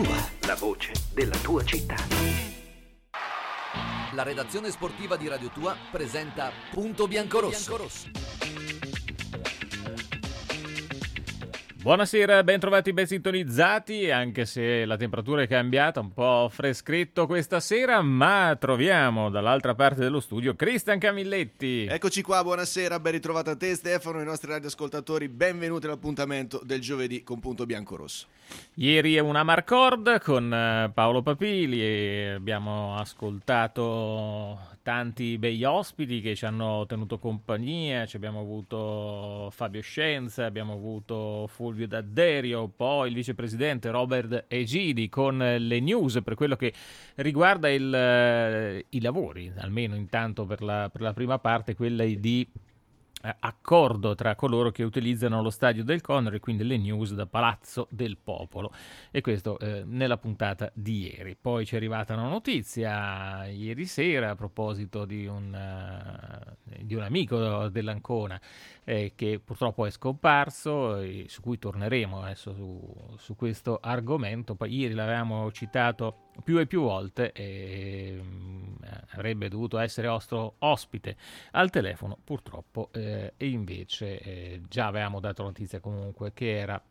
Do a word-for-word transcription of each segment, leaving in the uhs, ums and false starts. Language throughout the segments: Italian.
Tua, la voce della tua città. La redazione sportiva di Radio Tua presenta Punto Biancorosso. Buonasera, ben trovati, ben sintonizzati, anche se la temperatura è cambiata, un po' freschetto questa sera, ma troviamo dall'altra parte dello studio Cristian Camilletti. Eccoci qua, buonasera, ben ritrovata a te Stefano e ai nostri radioascoltatori, benvenuti all'appuntamento del giovedì con Punto Biancorosso. Ieri è una Marcord con Paolo Papili e abbiamo ascoltato tanti bei ospiti che ci hanno tenuto compagnia, ci abbiamo avuto Fabio Scienza, abbiamo avuto Fulvio D'Adderio, poi il vicepresidente Robert Egidi con le news per quello che riguarda il, i lavori, almeno intanto per la, per la prima parte, quella di accordo tra coloro che utilizzano lo stadio del Conero, e quindi le news da Palazzo del Popolo, e questo eh, nella puntata di ieri. Poi ci è arrivata una notizia ieri sera a proposito di un, uh, di un amico dell'Ancona eh, che purtroppo è scomparso, e su cui torneremo adesso su, su questo argomento. Poi ieri l'avevamo citato più e più volte e mh, avrebbe dovuto essere nostro ospite al telefono, purtroppo eh, e invece eh, già avevamo dato notizia comunque che era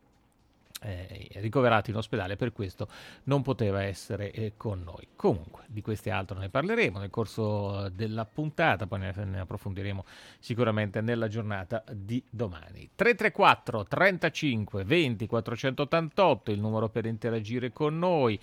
eh, ricoverato in ospedale, per questo non poteva essere eh, con noi. Comunque di queste altre ne parleremo nel corso della puntata, poi ne, ne approfondiremo sicuramente nella giornata di domani. Tre tre quattro trentacinque venti quattrocentottantotto il numero per interagire con noi.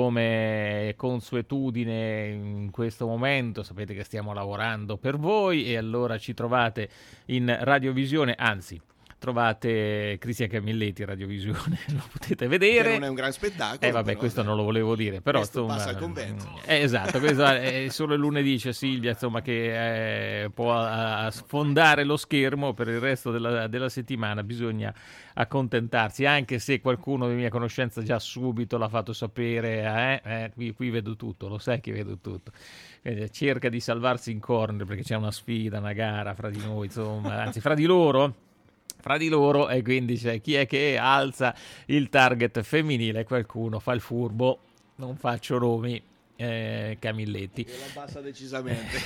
Come consuetudine in questo momento sapete che stiamo lavorando per voi, e allora ci trovate in radiovisione, anzi trovate Cristian Camilletti in radiovisione, lo potete vedere. Che non è un gran spettacolo. Eh vabbè, però, questo non lo volevo dire, però questo insomma, passa al convento. Eh, esatto, questo è solo il lunedì, c'è Silvia insomma che eh, può a, a sfondare lo schermo. Per il resto della, della settimana bisogna accontentarsi, anche se qualcuno di mia conoscenza già subito l'ha fatto sapere, eh, eh, qui, qui vedo tutto, lo sai che vedo tutto. Eh, cerca di salvarsi in corner perché c'è una sfida, una gara fra di noi, insomma, anzi fra di loro. Fra di loro, e quindi c'è chi è che alza il target femminile, qualcuno fa il furbo, non faccio nomi, eh, Camilletti. E la bassa decisamente.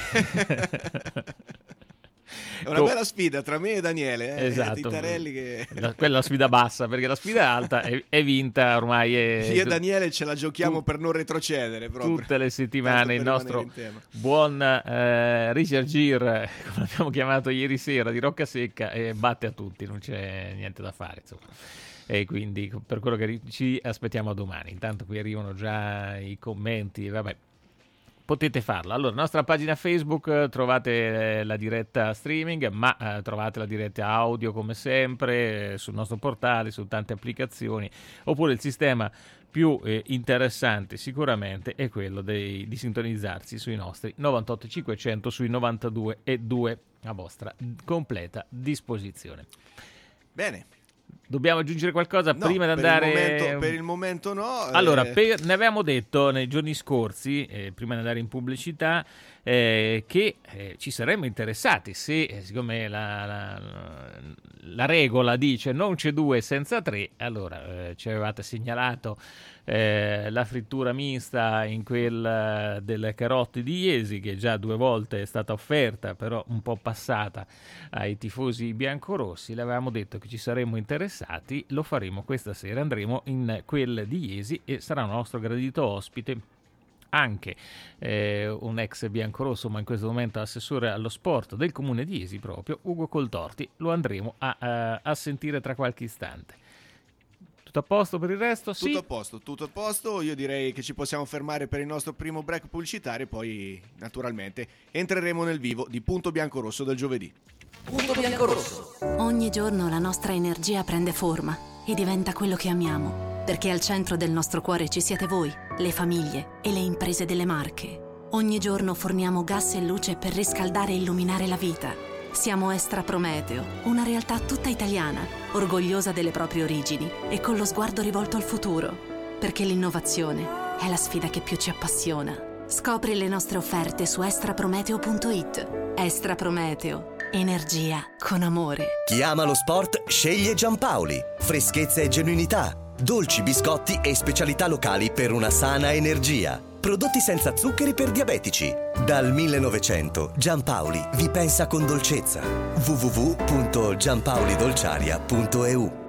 È una bella sfida tra me e Daniele, eh? Esatto. Titarelli che... la, quella è la sfida bassa, perché la sfida alta è, è vinta ormai. È, Io e Daniele ce la giochiamo tu, per non retrocedere proprio. Tutte le settimane il nostro in buon eh, Richard Gere, come abbiamo chiamato ieri sera, di Rocca Secca, e batte a tutti, non c'è niente da fare insomma. E quindi per quello che ci aspettiamo a domani. Intanto qui arrivano già i commenti, vabbè. Potete farlo. Allora, nostra pagina Facebook, eh, trovate eh, la diretta streaming, ma eh, trovate la diretta audio come sempre eh, sul nostro portale, su tante applicazioni, oppure il sistema più eh, interessante sicuramente è quello dei, di sintonizzarsi sui nostri novantotto cinquecento, sui novantadue e due a vostra completa disposizione. Bene. Dobbiamo aggiungere qualcosa no, prima di per andare? Il momento, per il momento no. Allora, eh... per, ne avevamo detto nei giorni scorsi, eh, prima di andare in pubblicità, eh, che eh, ci saremmo interessati se, eh, siccome la, la, la regola dice non c'è due senza tre, allora eh, ci avevate segnalato eh, la frittura mista in quel delle carotte di Iesi, che già due volte è stata offerta, però un po' passata ai tifosi biancorossi. Le avevamo detto che ci saremmo interessati, lo faremo questa sera, andremo in quel di Iesi e sarà un nostro gradito ospite anche eh, un ex biancorosso, ma in questo momento assessore allo sport del comune di Iesi, proprio Ugo Coltorti. Lo andremo a, a, a sentire tra qualche istante. Tutto a posto per il resto? Sì. Tutto a posto, tutto a posto. Io direi che ci possiamo fermare per il nostro primo break pubblicitario e poi naturalmente entreremo nel vivo di Punto Biancorosso del giovedì. Punto Biancorosso. Ogni giorno la nostra energia prende forma e diventa quello che amiamo, perché al centro del nostro cuore ci siete voi, le famiglie e le imprese delle Marche. Ogni giorno forniamo gas e luce per riscaldare e illuminare la vita. Siamo Estra Prometeo, una realtà tutta italiana, orgogliosa delle proprie origini e con lo sguardo rivolto al futuro, perché l'innovazione è la sfida che più ci appassiona. Scopri le nostre offerte su estraprometeo punto it. Estra Prometeo, energia con amore. Chi ama lo sport sceglie Giampaoli. Freschezza e genuinità. dolci, biscotti e specialità locali per una sana energia. Prodotti senza zuccheri per diabetici. Dal millenovecento Giampaoli vi pensa con dolcezza. w w w punto giampaolidolciaria punto e u.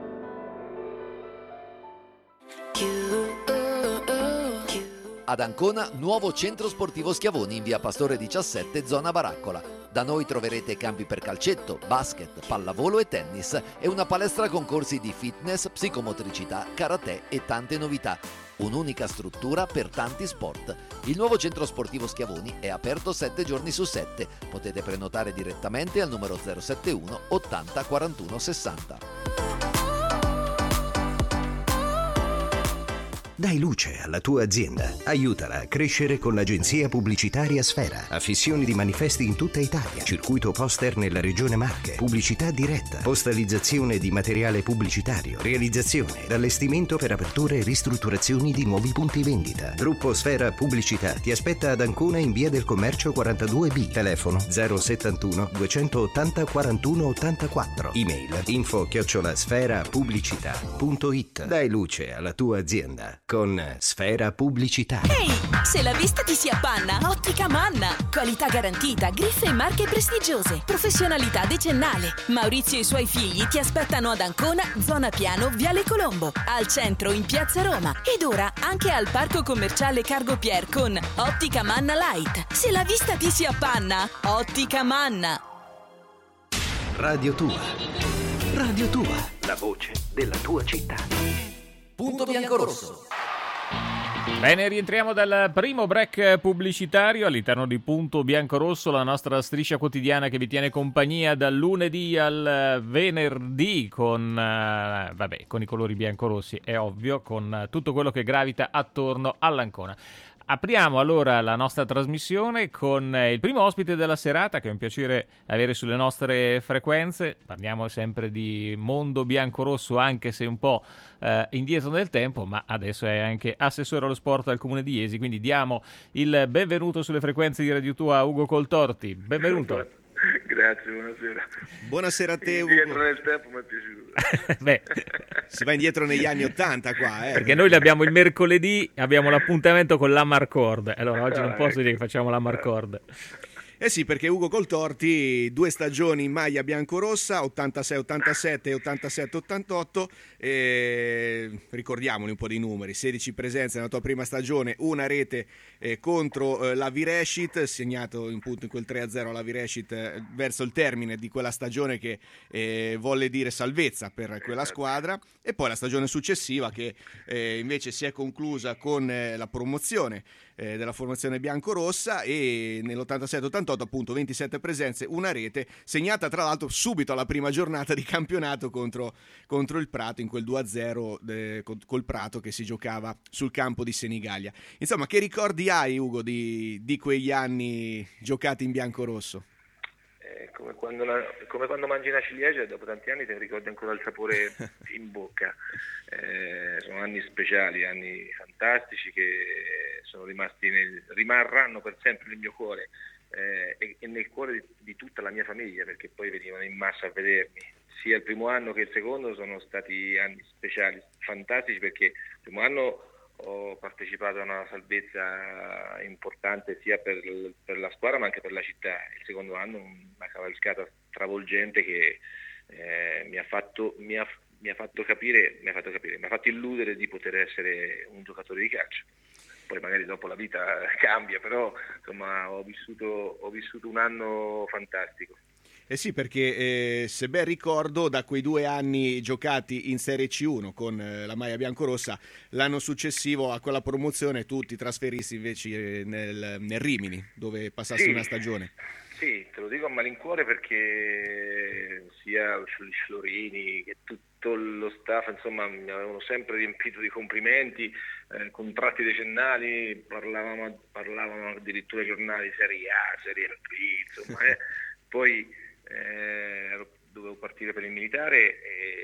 Ad Ancona, nuovo centro sportivo Schiavoni in via Pastore diciassette, zona Baraccola. Da noi troverete campi per calcetto, basket, pallavolo e tennis e una palestra con corsi di fitness, psicomotricità, karate e tante novità. Un'unica struttura per tanti sport. Il nuovo centro sportivo Schiavoni è aperto sette giorni su sette. Potete prenotare direttamente al numero zero sette uno ottanta quarantuno sessanta. Dai luce alla tua azienda. Aiutala a crescere con l'agenzia pubblicitaria Sfera. Affissioni di manifesti in tutta Italia. Circuito poster nella regione Marche. Pubblicità diretta. Postalizzazione di materiale pubblicitario. Realizzazione, allestimento per aperture e ristrutturazioni di nuovi punti vendita. Gruppo Sfera Pubblicità ti aspetta ad Ancona in via del Commercio quarantadue B. Telefono zero settantuno duecentottanta quarantuno ottantaquattro. Email info chiocciola sfera pubblicità punto it. Dai luce alla tua azienda con Sfera Pubblicità. Ehi, se la vista ti si appanna, Ottica Manna. Qualità garantita, griffe e marche prestigiose, professionalità decennale. Maurizio e i suoi figli ti aspettano ad Ancona, zona Piano, Viale Colombo, al centro in Piazza Roma ed ora anche al Parco Commerciale Cargo Pier con Ottica Manna Light. Se la vista ti si appanna, Ottica Manna. Radio Tua. Radio Tua. La voce della tua città. Punto biancorosso. Bene, rientriamo dal primo break pubblicitario all'interno di Punto Biancorosso, la nostra striscia quotidiana che vi tiene compagnia dal lunedì al venerdì con, uh, vabbè, con i colori biancorossi, è ovvio, con tutto quello che gravita attorno all'Ancona. Apriamo allora la nostra trasmissione con il primo ospite della serata, che è un piacere avere sulle nostre frequenze. Parliamo sempre di mondo biancorosso, anche se un po' eh, indietro nel tempo, ma adesso è anche assessore allo sport al Comune di Jesi, quindi diamo il benvenuto sulle frequenze di Radio Tua a Ugo Coltorti. Benvenuto. Grazie, buonasera. Buonasera a te, Ugo. Indietro nel tempo mi è piaciuto. Beh, si va indietro negli anni Ottanta qua, eh. Perché noi abbiamo il mercoledì, abbiamo l'appuntamento con la Marcord. Allora oggi non posso dire che facciamo la Marcord. Eh sì, perché Ugo Coltorti, due stagioni in maglia biancorossa, ottantasei ottantasette e ottantasette ottantotto, eh, ricordiamoli un po' di numeri, sedici presenze nella tua prima stagione, una rete eh, contro eh, la Virescit, segnato in punto in quel tre a zero alla Virescit eh, verso il termine di quella stagione che eh, volle dire salvezza per quella squadra, e poi la stagione successiva che eh, invece si è conclusa con eh, la promozione eh, della formazione biancorossa, e nell'ottantasette ottantotto appunto ventisette presenze, una rete, segnata tra l'altro subito alla prima giornata di campionato contro, contro il Prato, in quel due a zero de, col Prato che si giocava sul campo di Senigallia. Insomma, che ricordi hai, Ugo, di, di quegli anni giocati in biancorosso? Eh, come, quando la, come quando mangi una ciliegia e dopo tanti anni ti ricordi ancora il sapore in bocca. Eh, sono anni speciali, anni fantastici che sono rimasti nel, rimarranno per sempre nel mio cuore. Eh, e, e nel cuore di, di tutta la mia famiglia, perché poi venivano in massa a vedermi. Sia il primo anno che il secondo sono stati anni speciali, fantastici, perché il primo anno ho partecipato a una salvezza importante sia per, per la squadra ma anche per la città. Il secondo anno una cavalcata travolgente che eh, mi ha fatto mi ha, mi ha fatto capire mi ha fatto capire mi ha fatto illudere di poter essere un giocatore di calcio. Poi magari dopo la vita cambia, però insomma ho vissuto, ho vissuto un anno fantastico. Eh sì, perché eh, se ben ricordo, da quei due anni giocati in Serie C uno con eh, la maglia biancorossa, l'anno successivo a quella promozione tu ti trasferissi invece nel, nel Rimini, dove passassi sì, una stagione. Sì, te lo dico a malincuore, perché sia i Florini che tutto lo staff insomma mi avevano sempre riempito di complimenti, eh, contratti decennali, parlavamo, parlavamo addirittura ai giornali Serie A, Serie B, insomma, eh. Poi eh, dovevo partire per il militare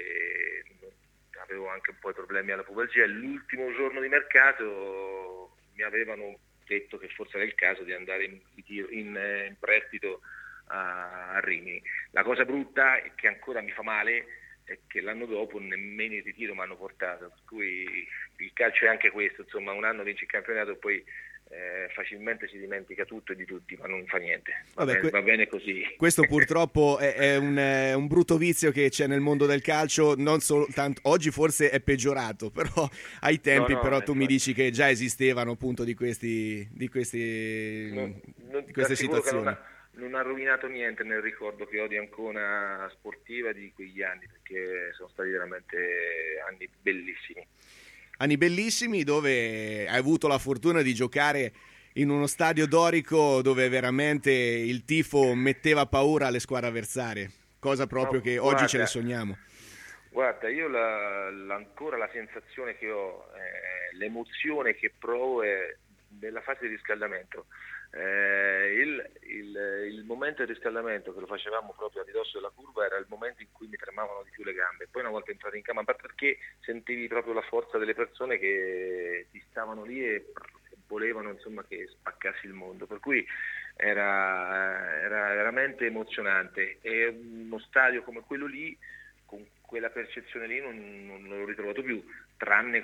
e avevo anche un po' di problemi alla pubalgia, e l'ultimo giorno di mercato mi avevano detto che forse era il caso di andare in, in, in prestito a, a Rimini. La cosa brutta è che ancora mi fa male e che l'anno dopo nemmeno il ritiro mi hanno portato, per cui il calcio è anche questo, insomma un anno vinci il campionato e poi eh, facilmente si dimentica tutto e di tutti, ma non fa niente, va, Vabbè, bene, que- va bene così. Questo purtroppo è, è, un, è un brutto vizio che c'è nel mondo del calcio, non soltanto oggi forse è peggiorato, però ai tempi No, no, però tu infatti. mi dici che già esistevano appunto di questi di questi Non, non, di queste ti assicuro che situazioni. non ha, non ha rovinato niente nel ricordo che ho di Ancona sportiva di quegli anni, perché sono stati veramente anni bellissimi. Anni bellissimi dove hai avuto la fortuna di giocare in uno stadio dorico dove veramente il tifo metteva paura alle squadre avversarie, cosa proprio No, che guarda, oggi ce le sogniamo. Guarda, io la, la, ancora la sensazione che ho, eh, l'emozione che provo è nella fase di riscaldamento. Eh, il, il, il momento di riscaldamento che lo facevamo proprio a ridosso della curva era il momento in cui mi tremavano di più le gambe, poi una volta entrato in campo, ma perché sentivi proprio la forza delle persone che ti stavano lì e volevano insomma che spaccassi il mondo, per cui era, era veramente emozionante, e uno stadio come quello lì con quella percezione lì non, non l'ho ritrovato più, tranne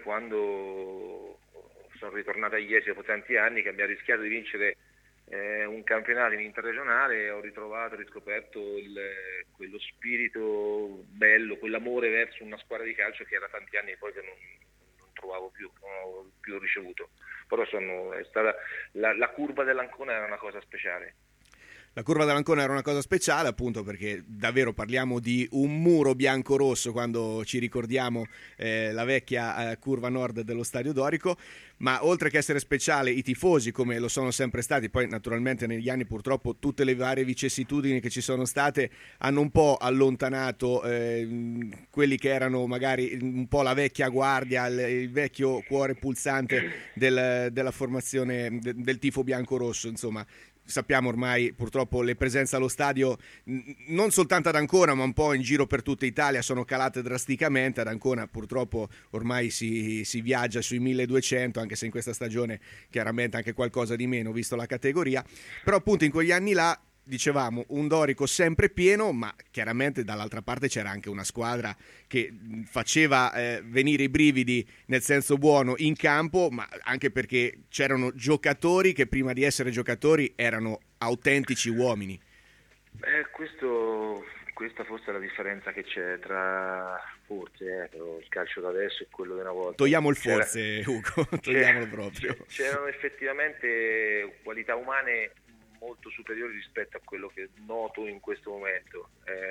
quando sono ritornato a Iesi dopo tanti anni che abbiamo rischiato di vincere eh, un campionato in interregionale e ho ritrovato, riscoperto il, quello spirito bello, quell'amore verso una squadra di calcio che era tanti anni poi che non, non trovavo più, non ho più ricevuto. Però sono, è stata, la, la curva dell'Ancona era una cosa speciale. La curva dell'Ancona era una cosa speciale appunto perché davvero parliamo di un muro bianco-rosso quando ci ricordiamo eh, la vecchia eh, curva nord dello Stadio Dorico, ma oltre che essere speciale i tifosi come lo sono sempre stati, poi naturalmente negli anni purtroppo tutte le varie vicissitudini che ci sono state hanno un po' allontanato eh, quelli che erano magari un po' la vecchia guardia, il, il vecchio cuore pulsante del, della formazione de, del tifo bianco-rosso, insomma. Sappiamo ormai purtroppo le presenze allo stadio non soltanto ad Ancona ma un po' in giro per tutta Italia sono calate drasticamente. Ad Ancona purtroppo ormai si, si viaggia sui milleduecento, anche se in questa stagione chiaramente anche qualcosa di meno visto la categoria, però appunto in quegli anni là dicevamo un Dorico sempre pieno, ma chiaramente dall'altra parte c'era anche una squadra che faceva eh, venire i brividi nel senso buono in campo, ma anche perché c'erano giocatori che prima di essere giocatori erano autentici uomini. Beh, questo, questa forse è la differenza che c'è tra forse eh, il calcio da adesso e quello di una volta. Togliamo il C'era, forse, Ugo, togliamolo proprio. C'erano effettivamente qualità umane molto superiori rispetto a quello che noto in questo momento.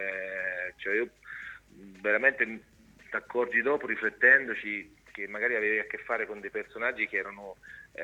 Eh, cioè io veramente ti accorgi dopo, riflettendoci, che magari avevi a che fare con dei personaggi che erano,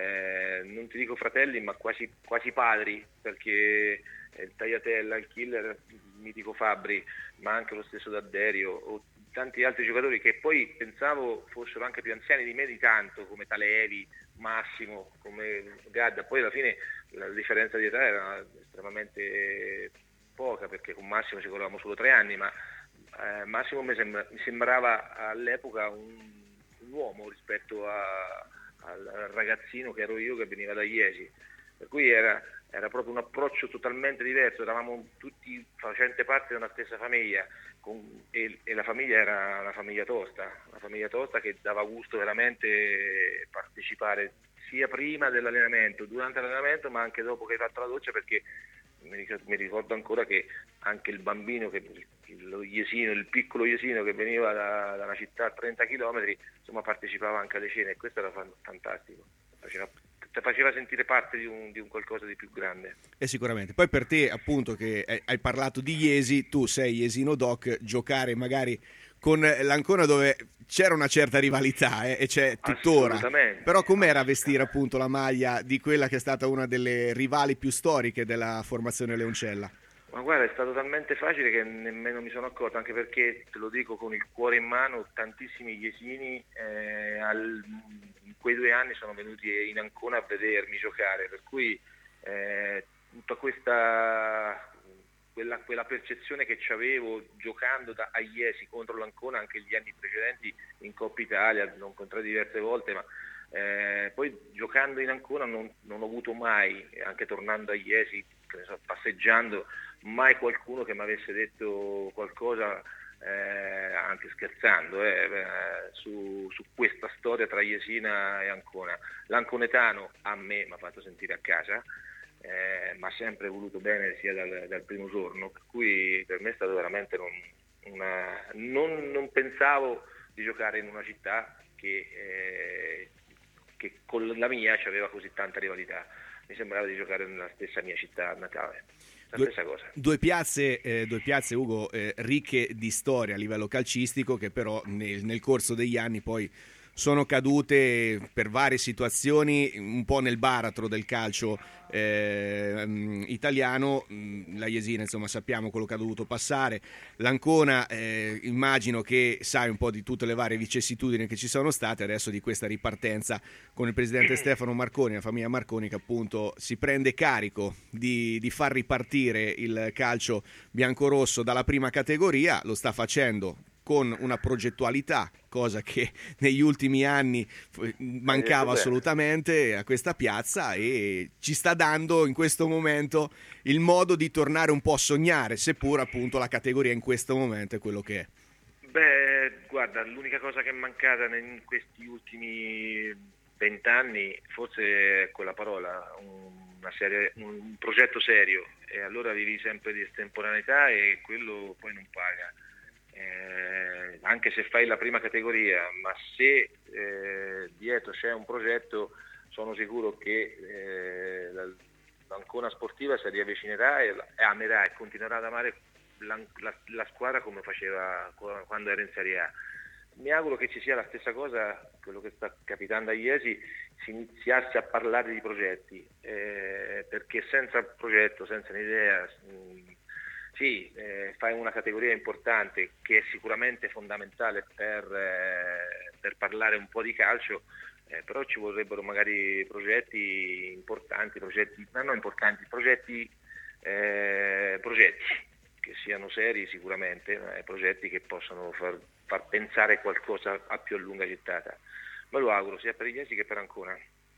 eh, non ti dico fratelli, ma quasi, quasi padri, perché il Tagliatella, il Killer, il mitico Fabbri, ma anche lo stesso D'Adderio, o tanti altri giocatori che poi pensavo fossero anche più anziani di me di tanto, come Talevi, Massimo, come Gadda. Poi alla fine la differenza di età era estremamente poca, perché con Massimo ci correvamo solo tre anni, ma eh, Massimo mi, sembra, mi sembrava all'epoca un, un uomo rispetto a, al ragazzino che ero io, che veniva da Iesi, per cui era, era proprio un approccio totalmente diverso, eravamo tutti facenti parte di una stessa famiglia, con, e, e la famiglia era una famiglia tosta, una famiglia tosta che dava gusto veramente partecipare sia prima dell'allenamento, durante l'allenamento, ma anche dopo che hai fatto la doccia, perché mi ricordo ancora che anche il bambino, che, lo Iesino, il piccolo Iesino che veniva da, da una città a trenta chilometri, insomma partecipava anche alle cene, e questo era fantastico, faceva, ti faceva sentire parte di un, di un qualcosa di più grande. E sicuramente, poi per te appunto che hai parlato di Iesi, tu sei Iesino Doc, giocare magari con l'Ancona dove c'era una certa rivalità eh, e c'è tuttora, però com'era vestire appunto la maglia di quella che è stata una delle rivali più storiche della formazione leoncella? Ma guarda, è stato talmente facile che nemmeno mi sono accorto, anche perché, te lo dico con il cuore in mano, tantissimi iesini eh, al, in quei due anni sono venuti in Ancona a vedermi giocare, per cui eh, tutta questa quella, quella percezione che avevo giocando da, a Iesi contro l'Ancona anche gli anni precedenti in Coppa Italia, l'ho incontrato diverse volte, ma eh, poi giocando in Ancona non, non ho avuto mai, anche tornando a Iesi, passeggiando, mai qualcuno che mi avesse detto qualcosa eh, anche scherzando, eh, su, su questa storia tra Jesina e Ancona. L'anconetano a me mi ha fatto sentire a casa, eh, ma ha sempre voluto bene sia dal, dal primo giorno, per cui per me è stato veramente non, una, non, non pensavo di giocare in una città che, eh, che con la mia aveva così tanta rivalità. Mi sembrava di giocare nella stessa mia città natale. La Due, stessa cosa. Due piazze, eh, due piazze Ugo, eh, ricche di storia a livello calcistico, che però nel, nel corso degli anni poi sono cadute per varie situazioni un po' nel baratro del calcio eh, italiano. La Jesina, insomma, sappiamo quello che ha dovuto passare. L'Ancona, eh, immagino che sai un po' di tutte le varie vicissitudini che ci sono state adesso di questa ripartenza con il presidente Stefano Marconi, la famiglia Marconi, che appunto si prende carico di, di far ripartire il calcio biancorosso dalla prima categoria. Lo sta facendo con una progettualità, cosa che negli ultimi anni mancava assolutamente a questa piazza, e ci sta dando in questo momento il modo di tornare un po' a sognare, seppur appunto la categoria in questo momento è quello che è. Beh, guarda, l'unica cosa che è mancata in questi ultimi vent'anni forse è quella parola, una serie, un progetto serio, e allora vivi sempre di estemporaneità e quello poi non paga. Eh, anche se fai la prima categoria, ma se eh, dietro c'è un progetto, sono sicuro che eh, l'Ancona sportiva si riavvicinerà e, e amerà e continuerà ad amare la, la, la squadra come faceva quando era in Serie A. Mi auguro che ci sia la stessa cosa, quello che sta capitando a Iesi, si iniziasse a parlare di progetti, eh, perché senza progetto, senza un'idea, mh, sì, eh, fai una categoria importante che è sicuramente fondamentale per, eh, per parlare un po' di calcio, eh, però ci vorrebbero magari progetti importanti, progetti, no, non importanti, progetti, eh, progetti che siano seri sicuramente, eh, progetti che possano far, far pensare qualcosa a più a lunga gittata. Me lo auguro sia per Iesi che per Ancona.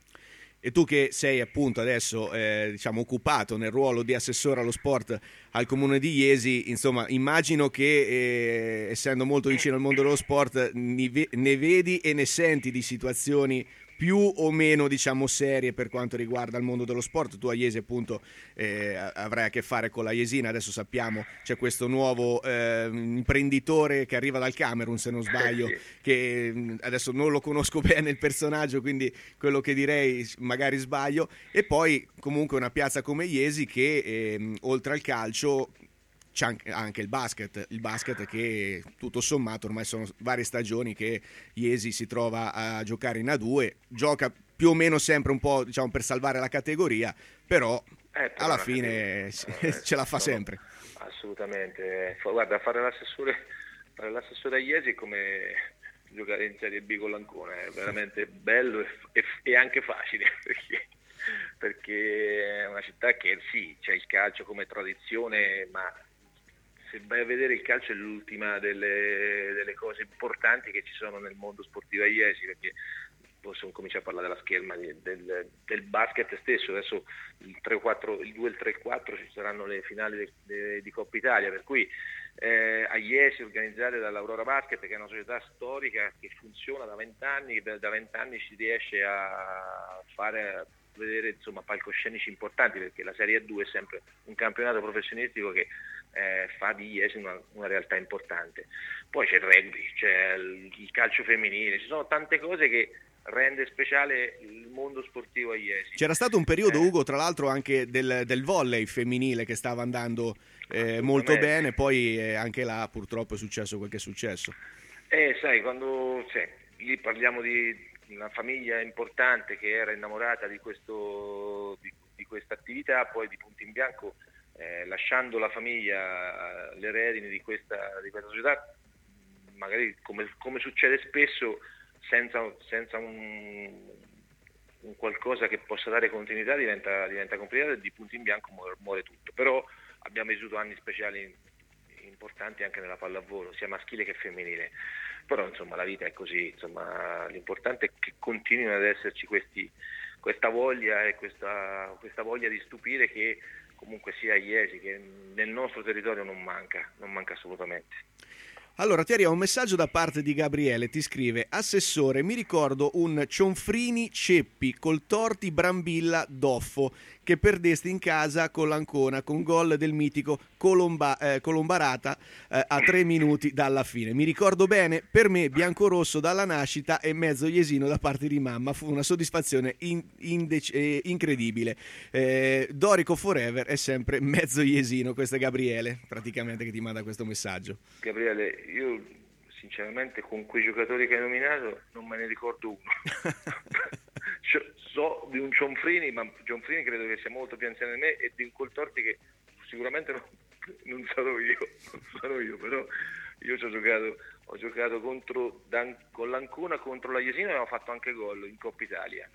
E tu che sei appunto adesso eh, diciamo occupato nel ruolo di assessore allo sport al comune di Iesi, insomma immagino che eh, essendo molto vicino al mondo dello sport ne, ve- ne vedi e ne senti di situazioni più o meno diciamo serie per quanto riguarda il mondo dello sport. Tu a Iesi appunto eh, avrai a che fare con la Jesina, adesso sappiamo c'è questo nuovo eh, imprenditore che arriva dal Camerun se non sbaglio, che adesso non lo conosco bene il personaggio, quindi quello che direi magari sbaglio, e poi comunque una piazza come Iesi che eh, oltre al calcio c'è anche il basket, il basket che tutto sommato ormai sono varie stagioni che Iesi si trova a giocare in A due, gioca più o meno sempre un po' diciamo per salvare la categoria, però, eh, però alla fine eh, ce la fa no, sempre. Assolutamente, guarda, fare l'assessore, fare l'assessore a Iesi è come giocare in Serie B con l'Ancona, è veramente bello e, e, e anche facile, perché, perché è una città che sì, c'è il calcio come tradizione, ma se vai a vedere il calcio è l'ultima delle, delle cose importanti che ci sono nel mondo sportivo a Iesi, perché possiamo cominciare a parlare della scherma di, del, del basket stesso. Adesso il tre quattro, il due e il tre quattro ci saranno le finali de, de, di Coppa Italia, per cui eh, a Iesi organizzate dall'Aurora Basket, che è una società storica che funziona da vent'anni, da vent'anni si riesce a fare vedere insomma palcoscenici importanti, perché la Serie A due è sempre un campionato professionistico che eh, fa di Iesi una, una realtà importante. Poi c'è il rugby, c'è il, il calcio femminile, ci sono tante cose che rende speciale il mondo sportivo a Iesi. C'era stato un periodo, eh. Ugo, tra l'altro anche del, del volley femminile che stava andando eh, molto bene, poi eh, anche là purtroppo è successo quel che è successo. Eh, sai, quando cioè, lì parliamo di una famiglia importante che era innamorata di questo di, di questa attività, poi di punto in bianco, eh, lasciando la famiglia, le redini di questa, di questa società, magari come, come succede spesso, senza, senza un, un qualcosa che possa dare continuità, diventa, diventa complicato e di punto in bianco muore, muore tutto. Però abbiamo vissuto anni speciali importanti anche nella pallavolo, sia maschile che femminile. Però insomma la vita è così, insomma l'importante è che continuino ad esserci questi, questa voglia e questa, questa voglia di stupire che comunque sia a Iesi, che nel nostro territorio non manca, non manca assolutamente. Allora, ti arriva un messaggio da parte di Gabriele, ti scrive: Assessore, mi ricordo un Cionfrini Ceppi col torti Brambilla Doffo che perdesti in casa con l'Ancona con gol del mitico Colomba, eh, Colombarata eh, a tre minuti dalla fine. Mi ricordo bene, per me biancorosso dalla nascita e mezzo iesino da parte di mamma, fu una soddisfazione in, indec- eh, incredibile. Eh, Dorico Forever è sempre mezzo iesino. Questo è Gabriele praticamente che ti manda questo messaggio. Gabriele, io sinceramente con quei giocatori che hai nominato non me ne ricordo uno. So di un Cionfrini, ma Cionfrini credo che sia molto più anziano di me, e di un Coltorti che sicuramente non, non sarò io, non sarò io, però io ci ho giocato, ho giocato contro Dan, con l'Ancona contro la Jesina e abbiamo fatto anche gol in Coppa Italia.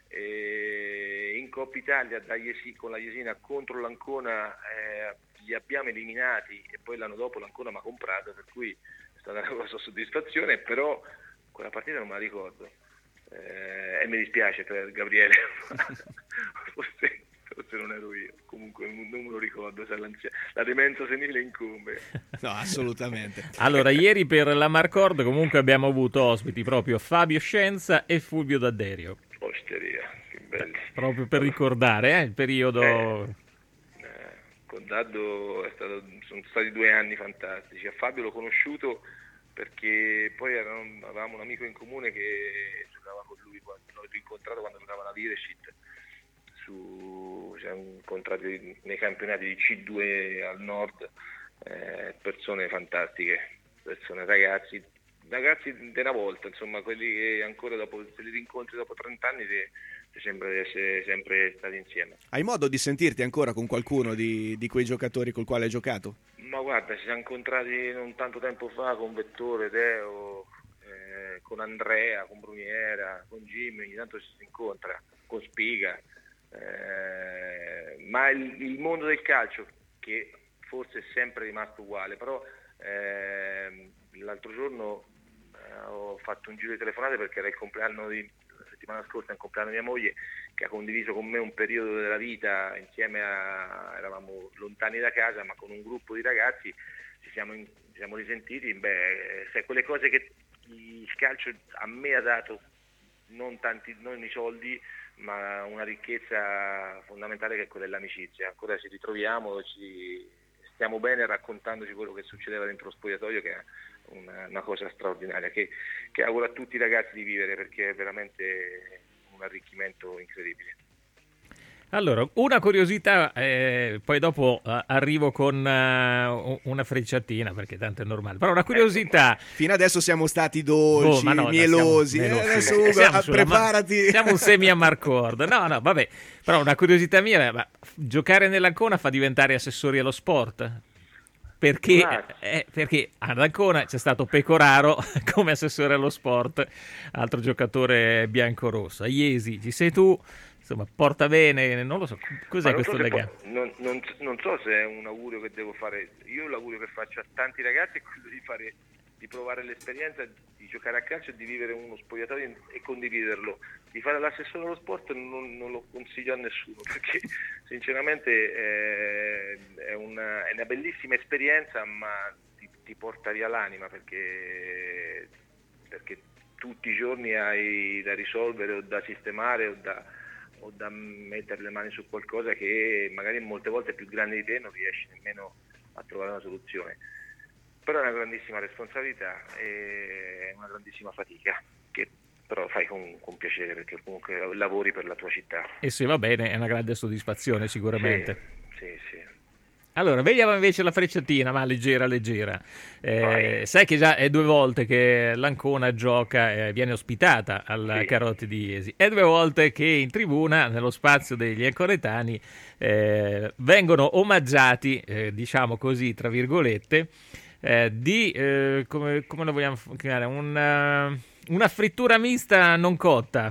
E in Coppa Italia da Jesi, con la Jesina contro l'Ancona eh, li abbiamo eliminati e poi l'anno dopo l'Ancona mi ha comprato, per cui è stata una grossa soddisfazione, però quella partita non me la ricordo. Eh, e mi dispiace per Gabriele, forse, forse non ero io, comunque non me lo ricordo, se la demenza senile incombe. No, assolutamente. Allora, ieri per la Marcord comunque abbiamo avuto ospiti proprio Fabio Scienza e Fulvio D'Adderio. Osteria, che belli. Proprio per ricordare eh, il periodo... Eh, eh, con Daddo è stato, sono stati due anni fantastici. A Fabio l'ho conosciuto perché poi erano, avevamo un amico in comune che giocava con lui, quando, l'ho incontrato quando giocava la Leadership, su, ci siamo incontrati nei campionati di C due al nord, eh, persone fantastiche, persone, ragazzi, ragazzi di una volta, insomma, quelli che ancora dopo, se li rincontri dopo trenta anni ti, ti sembra di essere sempre stati insieme. Hai modo di sentirti ancora con qualcuno di, di quei giocatori col quale hai giocato? Ma guarda, ci siamo incontrati non tanto tempo fa con Vettore, Teo, eh, con Andrea, con Bruniera, con Jimmy, ogni tanto ci si incontra, con Spiga, eh, ma il, il mondo del calcio, che forse è sempre rimasto uguale, però eh, l'altro giorno eh, ho fatto un giro di telefonate perché era il compleanno di, la settimana scorsa, è il compleanno di mia moglie, che ha condiviso con me un periodo della vita insieme a, eravamo lontani da casa, ma con un gruppo di ragazzi ci siamo, in, ci siamo risentiti. Beh, se quelle cose che il calcio a me ha dato, non tanti, non i soldi, ma una ricchezza fondamentale che è quella dell'amicizia. Ancora ci ritroviamo, ci stiamo bene raccontandoci quello che succedeva dentro lo spogliatoio, che è una, una cosa straordinaria, che, che auguro a tutti i ragazzi di vivere, perché è veramente un arricchimento incredibile. Allora, una curiosità, eh, poi dopo uh, arrivo con uh, una frecciatina, perché tanto è normale, però una curiosità... Fino adesso siamo stati dolci, oh, no, mielosi, siamo, eh, adesso Ugo, siamo preparati. Ma- siamo un semi a Marcord, no, no, vabbè, però una curiosità mia, ma giocare nell'Ancona fa diventare assessori allo sport? Perché, eh, perché ad Ancona c'è stato Pecoraro come assessore allo sport, altro giocatore biancorosso. A Iesi ci sei tu, insomma, porta bene, non lo so, cos'è questo so legame? Po- non, non, non so se è un augurio che devo fare. Io l'augurio che faccio a tanti ragazzi è quello di fare, di provare l'esperienza di giocare a calcio e di vivere uno spogliatoio e condividerlo. Di fare l'assessore allo sport non, non lo consiglio a nessuno, perché sinceramente eh, è, una, è una bellissima esperienza, ma ti, ti porta via l'anima, perché, perché tutti i giorni hai da risolvere o da sistemare o da, o da mettere le mani su qualcosa che magari molte volte è più grande di te e non riesci nemmeno a trovare una soluzione. Però è una grandissima responsabilità e una grandissima fatica, che però fai con, con piacere, perché comunque lavori per la tua città. E se va bene è una grande soddisfazione sicuramente. Sì, sì, sì. Allora, vediamo invece la frecciatina, ma leggera, leggera. Eh, sai che già è due volte che l'Ancona gioca, eh, viene ospitata al Sì. Carotti di Iesi, e due volte che in tribuna, nello spazio degli ancoretani, eh, vengono omaggiati, eh, diciamo così, tra virgolette, eh, di, eh, come, come lo vogliamo chiamare, una, una frittura mista non cotta.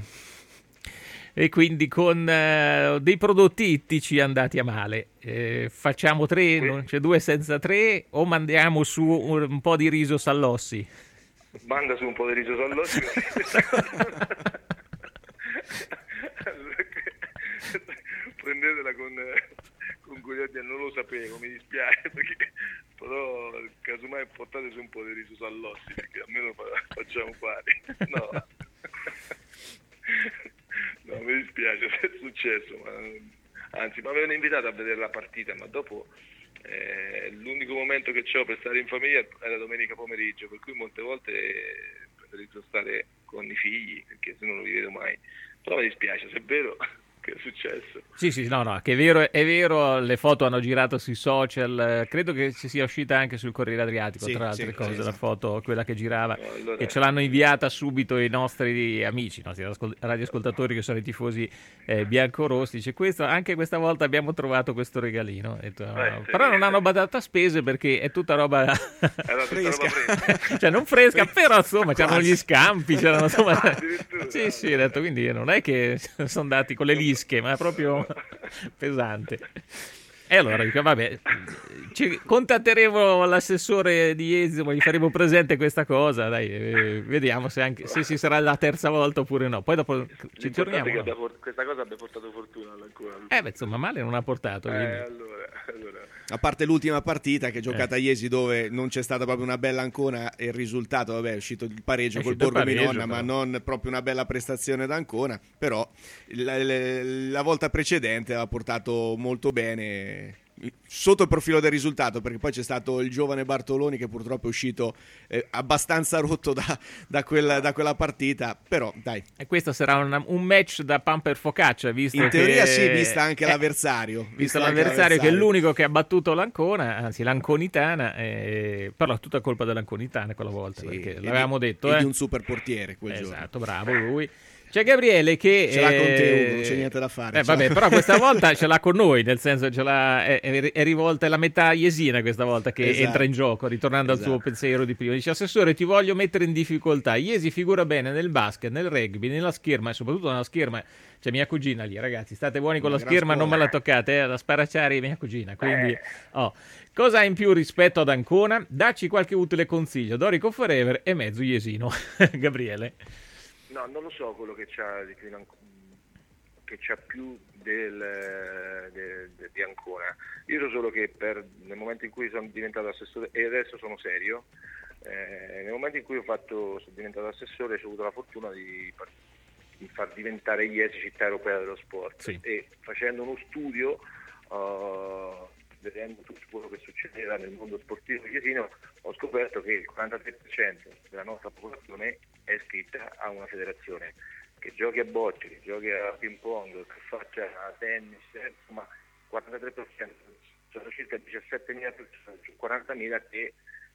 E quindi con eh, dei prodotti ittici andati a male. Eh, facciamo tre, non c'è due senza tre, o mandiamo su un, un po' di riso Sallossi? Manda su un po' di riso Sallossi. Prendetela con, con curiosità, non lo sapevo, mi dispiace, perché però casomai portate su un po' di riso Sallossi, perché almeno fa- facciamo pari. No. No, mi dispiace se è successo, ma anzi mi avevano invitato a vedere la partita, ma dopo eh, l'unico momento che c'ho per stare in famiglia era domenica pomeriggio, per cui molte volte preferisco stare con i figli, perché se no non li vedo mai. Però mi dispiace, se è vero che è successo. Sì, sì, no, no, che è vero, è vero, le foto hanno girato sui social, eh, credo che ci sia uscita anche sul Corriere Adriatico, Sì, tra le altre sì, cose, sì, la esatto. foto, quella che girava, No, allora- e ce l'hanno inviata subito i nostri amici, i nostri ascol- radioascoltatori che sono i tifosi eh, biancorossi. Dice, questo, anche questa volta abbiamo trovato questo regalino. Ho detto, no, Eh, sì. però non hanno badato a spese perché è tutta roba... Era tutta roba fresca. cioè non fresca, però insomma c'erano Quasi. gli scampi, c'erano insomma... Addirittura. sì, sì, ho detto, quindi non è che sono andati con le lische, ma è proprio pesante. E allora dico, vabbè, ci contatteremo l'assessore di Jesimo, gli faremo presente questa cosa, dai, eh, vediamo se, anche, se ci sarà la terza volta oppure no. Poi dopo ci L'importante torniamo. è che No? abbia por- questa cosa abbia portato fortuna ancora. Eh beh, insomma, male non ha portato. quindi. Eh, allora, allora. A parte l'ultima partita che è giocata Eh. a Iesi, dove non c'è stata proprio una bella Ancona, e il risultato, vabbè, è uscito il pareggio È col uscito il Borgo pareggio, Minonna, ma però. non proprio una bella prestazione da Ancona. Però la, la- la volta precedente ha portato molto bene sotto il profilo del risultato, perché poi c'è stato il giovane Bartoloni che purtroppo è uscito eh, abbastanza rotto da, da, quella, da quella partita, però dai. E questo sarà un, un match da pan per focaccia, visto In teoria che... sì, vista anche eh, l'avversario. Visto anche l'avversario che è l'unico che ha battuto l'Ancona, anzi l'Anconitana, eh, però è tutta colpa dell'Anconitana quella volta, Sì, perché e l'avevamo di- detto. e eh. di un super portiere quel giorno. Esatto, bravo lui. C'è Gabriele che... Ce l'ha con te, eh, Ugo, non c'è niente da fare. Eh, Ce l'ha- vabbè, però questa volta ce l'ha con noi, nel senso ce l'ha, è, è- è rivolta, è la metà iesina questa volta che Esatto. entra in gioco, ritornando al Esatto. suo pensiero di prima. Dice, assessore, ti voglio mettere in difficoltà. Iesi figura bene nel basket, nel rugby, nella scherma, e soprattutto nella scherma. C'è mia cugina lì, ragazzi, state buoni con Una la gran scherma, non me scuola. la toccate, eh, da sparacciare mia cugina. Quindi, oh. Cosa ha in più rispetto ad Ancona? Dacci qualche utile consiglio. Dorico Forever e mezzo iesino. Gabriele. No, non lo so quello che c'ha di, più in Anc- che c'ha più del, de- de- di Ancona. Io so solo che per, nel momento in cui sono diventato assessore, e adesso sono serio, eh, nel momento in cui ho fatto, sono diventato assessore, ho avuto la fortuna di, par- di far diventare Iesi città europea dello sport. Sì. E facendo uno studio, uh, vedendo tutto quello che succedeva nel mondo sportivo iesino, ho scoperto che il quarantatré per cento della nostra popolazione è iscritta a una federazione, che giochi a bocce, che giochi a ping pong, che faccia a tennis, eh, insomma il quarantatré per cento, sono circa diciassettemila persone su quarantamila che,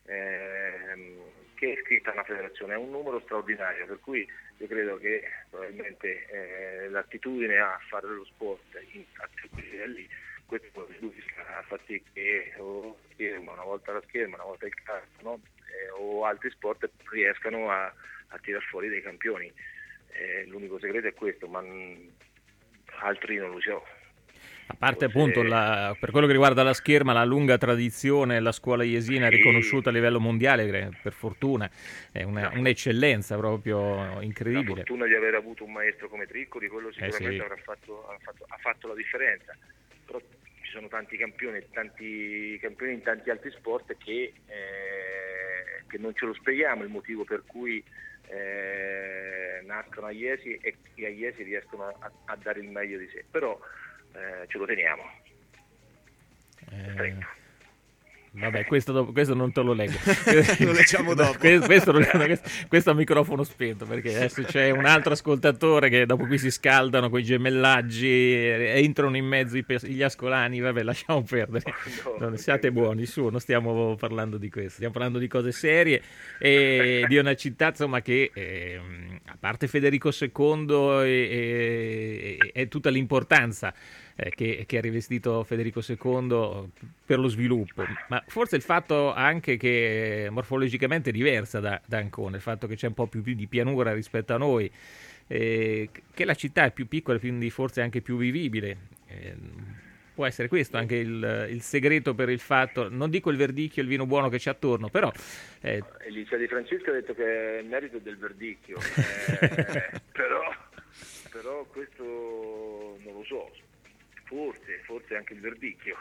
ehm, che è iscritta a una federazione. È un numero straordinario, per cui io credo che probabilmente eh, l'attitudine a fare lo sport in, a tutti i livelli, questo a far sì che o scherma, una volta la scherma, una volta il calcio, no? eh, o altri sport riescano a, a tirar fuori dei campioni. Eh, l'unico segreto è questo, ma mh, altri non lo so. A parte Forse- appunto la- per quello che riguarda la scherma, la lunga tradizione, la scuola iesina Sì. riconosciuta a livello mondiale, che per fortuna è una- un'eccellenza proprio La incredibile. fortuna di aver avuto un maestro come Triccoli, quello sicuramente sì. avrà fatto, ha, fatto, ha fatto la differenza. Però ci sono tanti campioni, tanti campioni in tanti altri sport che, eh, che non ce lo spieghiamo il motivo per cui eh, nascono a Iesi e che a Iesi riescono a, a dare il meglio di sé. Però eh, ce lo teniamo. Eh, Stretto. vabbè, questo, dopo- questo non te lo leggo. Lo leggiamo dopo. questo, questo, non- questo- questo a microfono spento, perché adesso c'è un altro ascoltatore che dopo qui si scaldano con i gemellaggi, e entrano in mezzo i pes- gli ascolani. Vabbè, lasciamo perdere. No, Non siate buoni, su, non stiamo parlando di questo, stiamo parlando di cose serie e di una città, insomma, che ehm, a parte Federico secondo e, e- e tutta l'importanza eh, che, che ha rivestito Federico secondo per lo sviluppo, ma forse il fatto anche che morfologicamente è diversa da, da Ancona, il fatto che c'è un po' più di pianura rispetto a noi, eh, che la città è più piccola, quindi forse anche più vivibile. Eh, può essere questo anche il, il segreto per il fatto, non dico il verdicchio e il vino buono che c'è attorno, però eh, Elisa Di Francesco ha detto che il merito è del verdicchio, eh, però, però questo non lo so, forse, forse anche il verdicchio,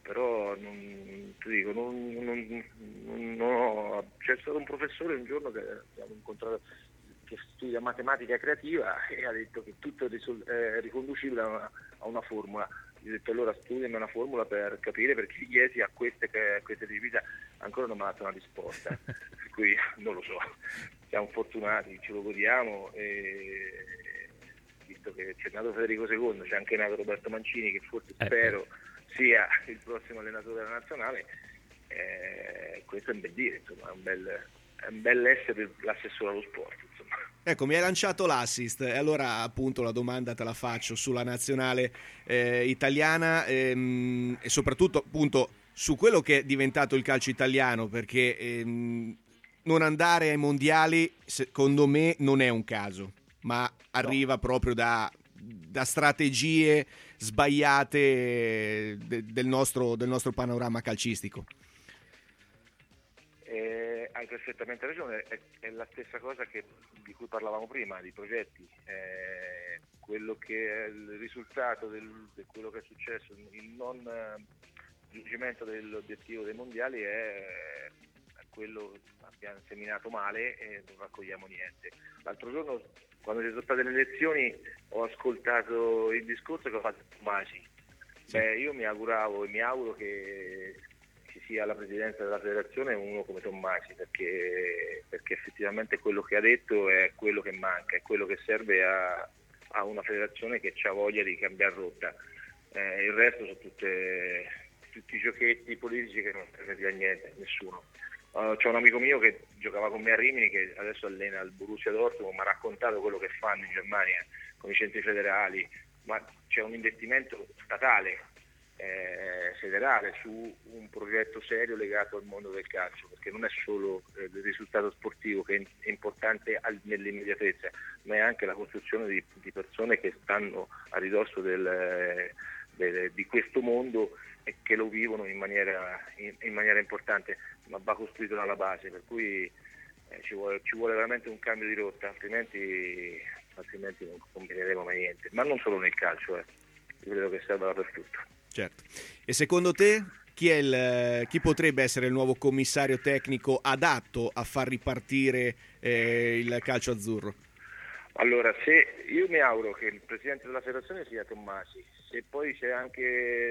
però non, ti dico, non, non, non, non ho, c'è stato un professore un giorno che abbiamo incontrato che studia matematica creativa e ha detto che tutto è risol- è riconducibile a una, a una formula. Gli ho detto allora studiami una formula per capire perché chiesi a queste, a queste attività, ancora non mi ha dato una risposta, per cui non lo so, siamo fortunati, ce lo godiamo e visto che c'è nato Federico secondo, c'è anche nato Roberto Mancini che forse eh, spero sia il prossimo allenatore della nazionale, eh, questo è un bel dire, insomma, è un bel, è un bel essere l'assessore allo sport, insomma. Ecco, mi hai lanciato l'assist e allora appunto la domanda te la faccio sulla nazionale eh, italiana ehm, e soprattutto appunto su quello che è diventato il calcio italiano, perché ehm, non andare ai mondiali secondo me non è un caso, ma arriva no. proprio da, da strategie sbagliate de, del, nostro, del nostro panorama calcistico. Eh, hai perfettamente ragione, è, è la stessa cosa che, di cui parlavamo prima, di progetti, eh, quello che è il risultato del, di quello che è successo, il non raggiungimento dell'obiettivo dei mondiali è, è quello che abbiamo seminato male e non raccogliamo niente. L'altro giorno quando ci sono state le elezioni ho ascoltato il discorso che ha fatto Masi. Sì. Beh, io mi auguravo e mi auguro che ci sia alla presidenza della federazione uno come Tommasi, perché, perché effettivamente quello che ha detto è quello che manca, è quello che serve a, a una federazione che ha voglia di cambiare rotta. Eh, il resto sono tutte, tutti i giochetti politici che non serve a niente, nessuno. Uh, c'è un amico mio che giocava con me a Rimini che adesso allena il Borussia Dortmund, mi ha raccontato quello che fanno in Germania con i centri federali, ma c'è un investimento statale, eh, federale su un progetto serio legato al mondo del calcio, perché non è solo eh, il risultato sportivo che è importante al, nell'immediatezza, ma è anche la costruzione di, di persone che stanno a ridosso del, eh, del, di questo mondo e che lo vivono in maniera, in, in maniera importante, ma va costruito dalla base, per cui eh, ci, vuole, ci vuole veramente un cambio di rotta, altrimenti, altrimenti non combineremo mai niente, ma non solo nel calcio, eh. Io credo che serva dappertutto. Certo. E secondo te chi, è il, chi potrebbe essere il nuovo commissario tecnico adatto a far ripartire eh, il calcio azzurro? Allora, se io mi auguro che il presidente della federazione sia Tommasi, se poi c'è anche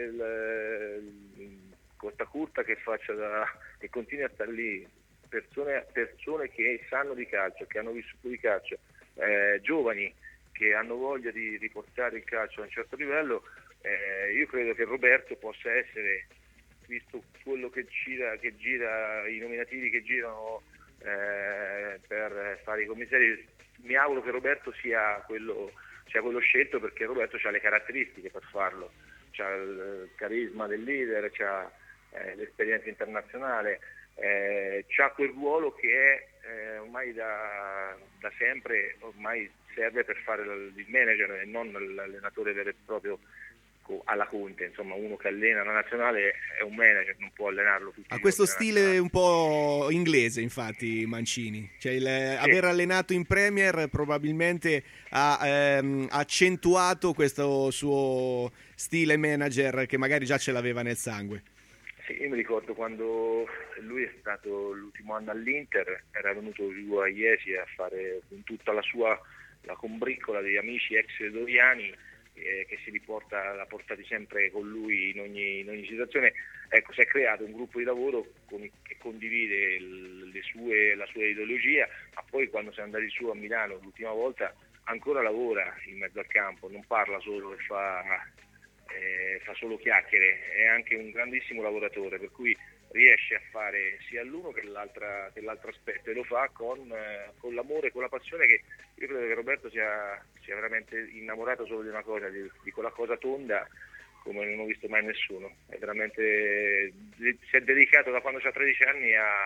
il, il Costa Curta che faccia da, che continui a stare lì, persone, persone che sanno di calcio, che hanno vissuto di calcio, eh, giovani che hanno voglia di riportare il calcio a un certo livello, eh, io credo che Roberto possa essere, visto quello che gira, che gira i nominativi che girano eh, per fare i commissari, mi auguro che Roberto sia quello, sia quello scelto, perché Roberto ha le caratteristiche per farlo, ha il carisma del leader, ha eh, l'esperienza internazionale, eh, ha quel ruolo che è eh, ormai da, da sempre, ormai serve per fare il manager e non l'allenatore vero e proprio alla Conte, insomma uno che allena la nazionale è un manager, non può allenarlo tutti. Ha questo stile un po' inglese infatti Mancini, cioè il, sì. Aver allenato in Premier probabilmente ha ehm, accentuato questo suo stile manager che magari già ce l'aveva nel sangue. Sì, io mi ricordo quando lui è stato l'ultimo anno all'Inter, era venuto giù a Iesi a fare con tutta la sua la combriccola degli amici ex doriani eh, che si riporta, l'ha portati sempre con lui in ogni, in ogni situazione. Ecco, si è creato un gruppo di lavoro con, che condivide il, le sue, la sua ideologia, ma poi quando siamo andati su a Milano l'ultima volta ancora lavora in mezzo al campo, non parla solo e fa, eh, fa solo chiacchiere, è anche un grandissimo lavoratore, per cui riesce a fare sia l'uno che, l'altra, che l'altro aspetto, e lo fa con, eh, con l'amore e con la passione, che io credo che Roberto sia, sia veramente innamorato solo di una cosa, di, di quella cosa tonda come non ho visto mai nessuno. È veramente, si è dedicato da quando ha tredici anni a,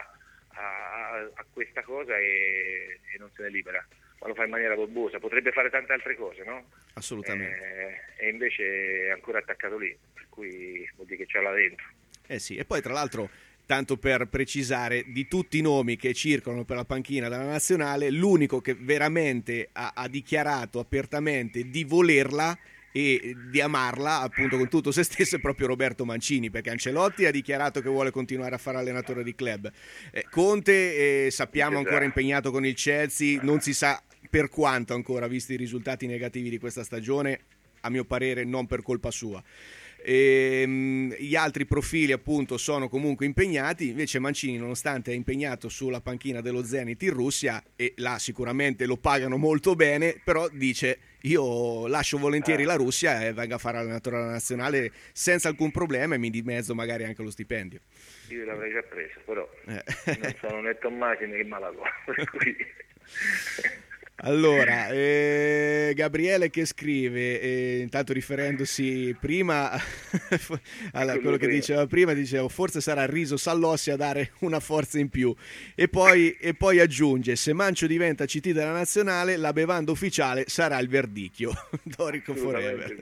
a, a questa cosa e, e non se ne libera, ma lo fa in maniera corbosa. Potrebbe fare tante altre cose, no? Assolutamente. Eh, e invece è ancora attaccato lì, per cui vuol dire che c'ha là dentro. Eh sì, e poi tra l'altro, tanto per precisare, di tutti i nomi che circolano per la panchina della nazionale, l'unico che veramente ha, ha dichiarato apertamente di volerla e di amarla appunto con tutto se stesso è proprio Roberto Mancini, perché Ancelotti ha dichiarato che vuole continuare a fare allenatore di club. eh, Conte eh, sappiamo ancora impegnato con il Chelsea, non si sa per quanto ancora, visti i risultati negativi di questa stagione, a mio parere non per colpa sua. E, mh, gli altri profili appunto sono comunque impegnati, invece Mancini nonostante è impegnato sulla panchina dello Zenit in Russia e là sicuramente lo pagano molto bene, però dice io lascio volentieri la Russia e vengo a fare allenatore alla nazionale senza alcun problema e mi dimezzo magari anche lo stipendio. Io l'avrei già preso, però eh. non sono né Tommasi né Malagò, per cui... Allora, eh, Gabriele che scrive, eh, intanto riferendosi prima a quello che diceva prima, dicevo forse sarà Riso Sallossi a dare una forza in più e poi, e poi aggiunge se Mancio diventa C T della nazionale la bevanda ufficiale sarà il verdicchio. Dorico Forever.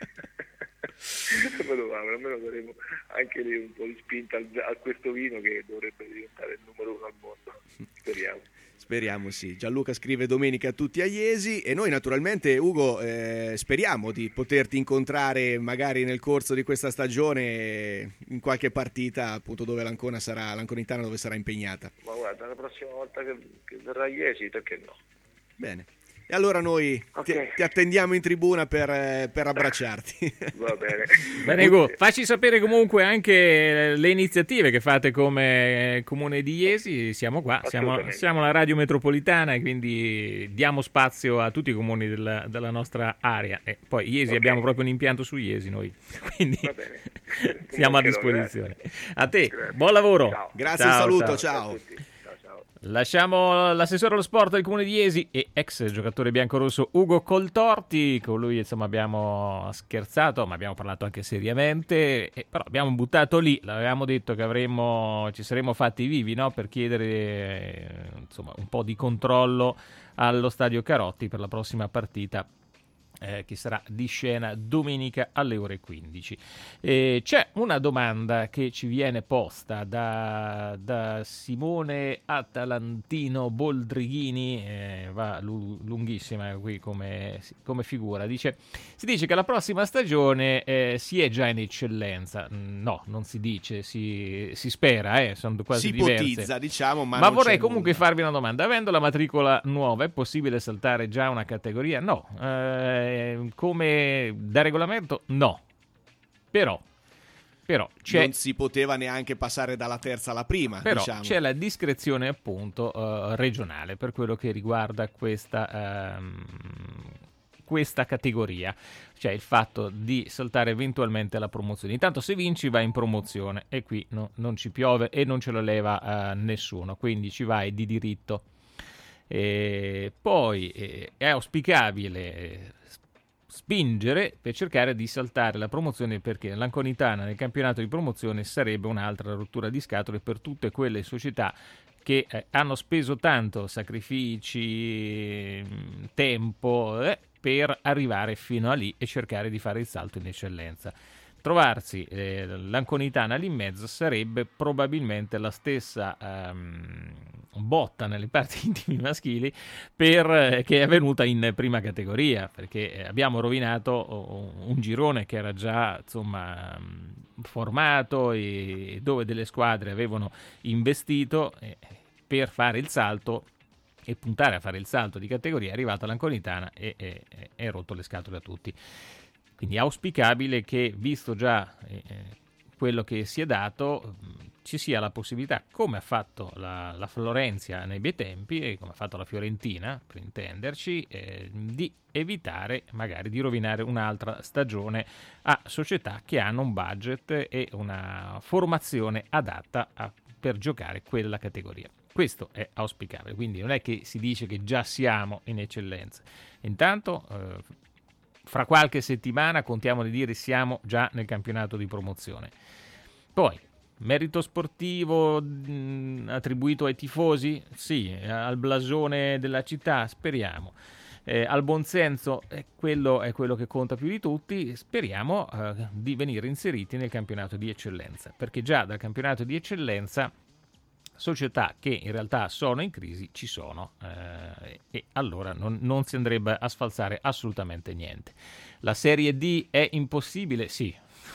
Almeno daremo anche lì un po' di spinta a questo vino che dovrebbe diventare il numero uno al mondo, speriamo. Speriamo sì. Gianluca scrive domenica a tutti a Iesi e noi naturalmente Ugo eh, speriamo di poterti incontrare magari nel corso di questa stagione in qualche partita appunto dove l'Ancona sarà, l'Anconitana dove sarà impegnata. Ma guarda, la prossima volta che, che verrà a Iesi, perché no? Bene. E allora noi okay. ti, ti attendiamo in tribuna per, per abbracciarti. Va bene. Bene, Ugo, facci sapere comunque le iniziative che fate come Comune di Iesi. Siamo qua, siamo, siamo la radio metropolitana e quindi diamo spazio a tutti i comuni della, della nostra area. E poi Iesi okay. abbiamo proprio un impianto su Iesi noi, quindi Va bene. siamo a disposizione. A te, grazie. Buon lavoro. Ciao. Grazie, ciao, un saluto, ciao. ciao. Lasciamo l'assessore allo sport del Comune di Iesi e ex giocatore biancorosso Ugo Coltorti. Con lui insomma abbiamo scherzato, ma abbiamo parlato anche seriamente, e però abbiamo buttato lì, l'avevamo detto che avremmo, ci saremmo fatti vivi, no? Per chiedere insomma un po' di controllo allo Stadio Carotti per la prossima partita Eh, che sarà di scena domenica alle ore quindici. Eh, c'è una domanda che ci viene posta da, da Simone Atalantino Boldrighini, eh, va lu- lunghissima qui come, come figura. Dice, si dice che la prossima stagione eh, si è già in eccellenza. No, non si dice, si, si spera, eh, sono quasi si diverse. Si ipotizza, diciamo, ma, ma vorrei comunque nulla. farvi una domanda. Avendo la matricola nuova, è possibile saltare già una categoria? No. Eh, come da regolamento no, però però c'è, non si poteva neanche passare dalla terza alla prima, però diciamo. C'è la discrezione appunto uh, regionale per quello che riguarda questa um, questa categoria, cioè il fatto di saltare eventualmente la promozione. Intanto se vinci vai in promozione e qui no, non ci piove e non ce lo leva uh, nessuno, quindi ci vai di diritto. E poi eh, è auspicabile spingere per cercare di saltare la promozione, perché l'Anconitana nel campionato di promozione sarebbe un'altra rottura di scatole per tutte quelle società che eh, hanno speso tanto sacrifici, tempo eh, per arrivare fino a lì e cercare di fare il salto in eccellenza. Trovarsi eh, l'Anconitana lì in mezzo sarebbe probabilmente la stessa ehm, botta nelle parti intime maschili per, eh, che è avvenuta in prima categoria, perché abbiamo rovinato un girone che era già insomma formato e dove delle squadre avevano investito eh, per fare il salto e puntare a fare il salto di categoria. È arrivata l'Anconitana e ha rotto le scatole a tutti. Quindi è auspicabile che, visto già eh, quello che si è dato, ci sia la possibilità, come ha fatto la, la Florenzia nei bei tempi e come ha fatto la Fiorentina, per intenderci, eh, di evitare magari di rovinare un'altra stagione a società che hanno un budget e una formazione adatta a, per giocare quella categoria. Questo è auspicabile, quindi non è che si dice che già siamo in eccellenza. Intanto eh, fra qualche settimana contiamo di dire siamo già nel campionato di promozione. Poi, merito sportivo mh, attribuito ai tifosi? Sì. Al blasone della città? Speriamo. Eh, al buonsenso? Eh, quello è quello che conta più di tutti. Speriamo eh, di venire inseriti nel campionato di eccellenza, perché già dal campionato di eccellenza società che in realtà sono in crisi ci sono, eh, e allora non, non si andrebbe a sfalsare assolutamente niente. La Serie D è impossibile? Sì.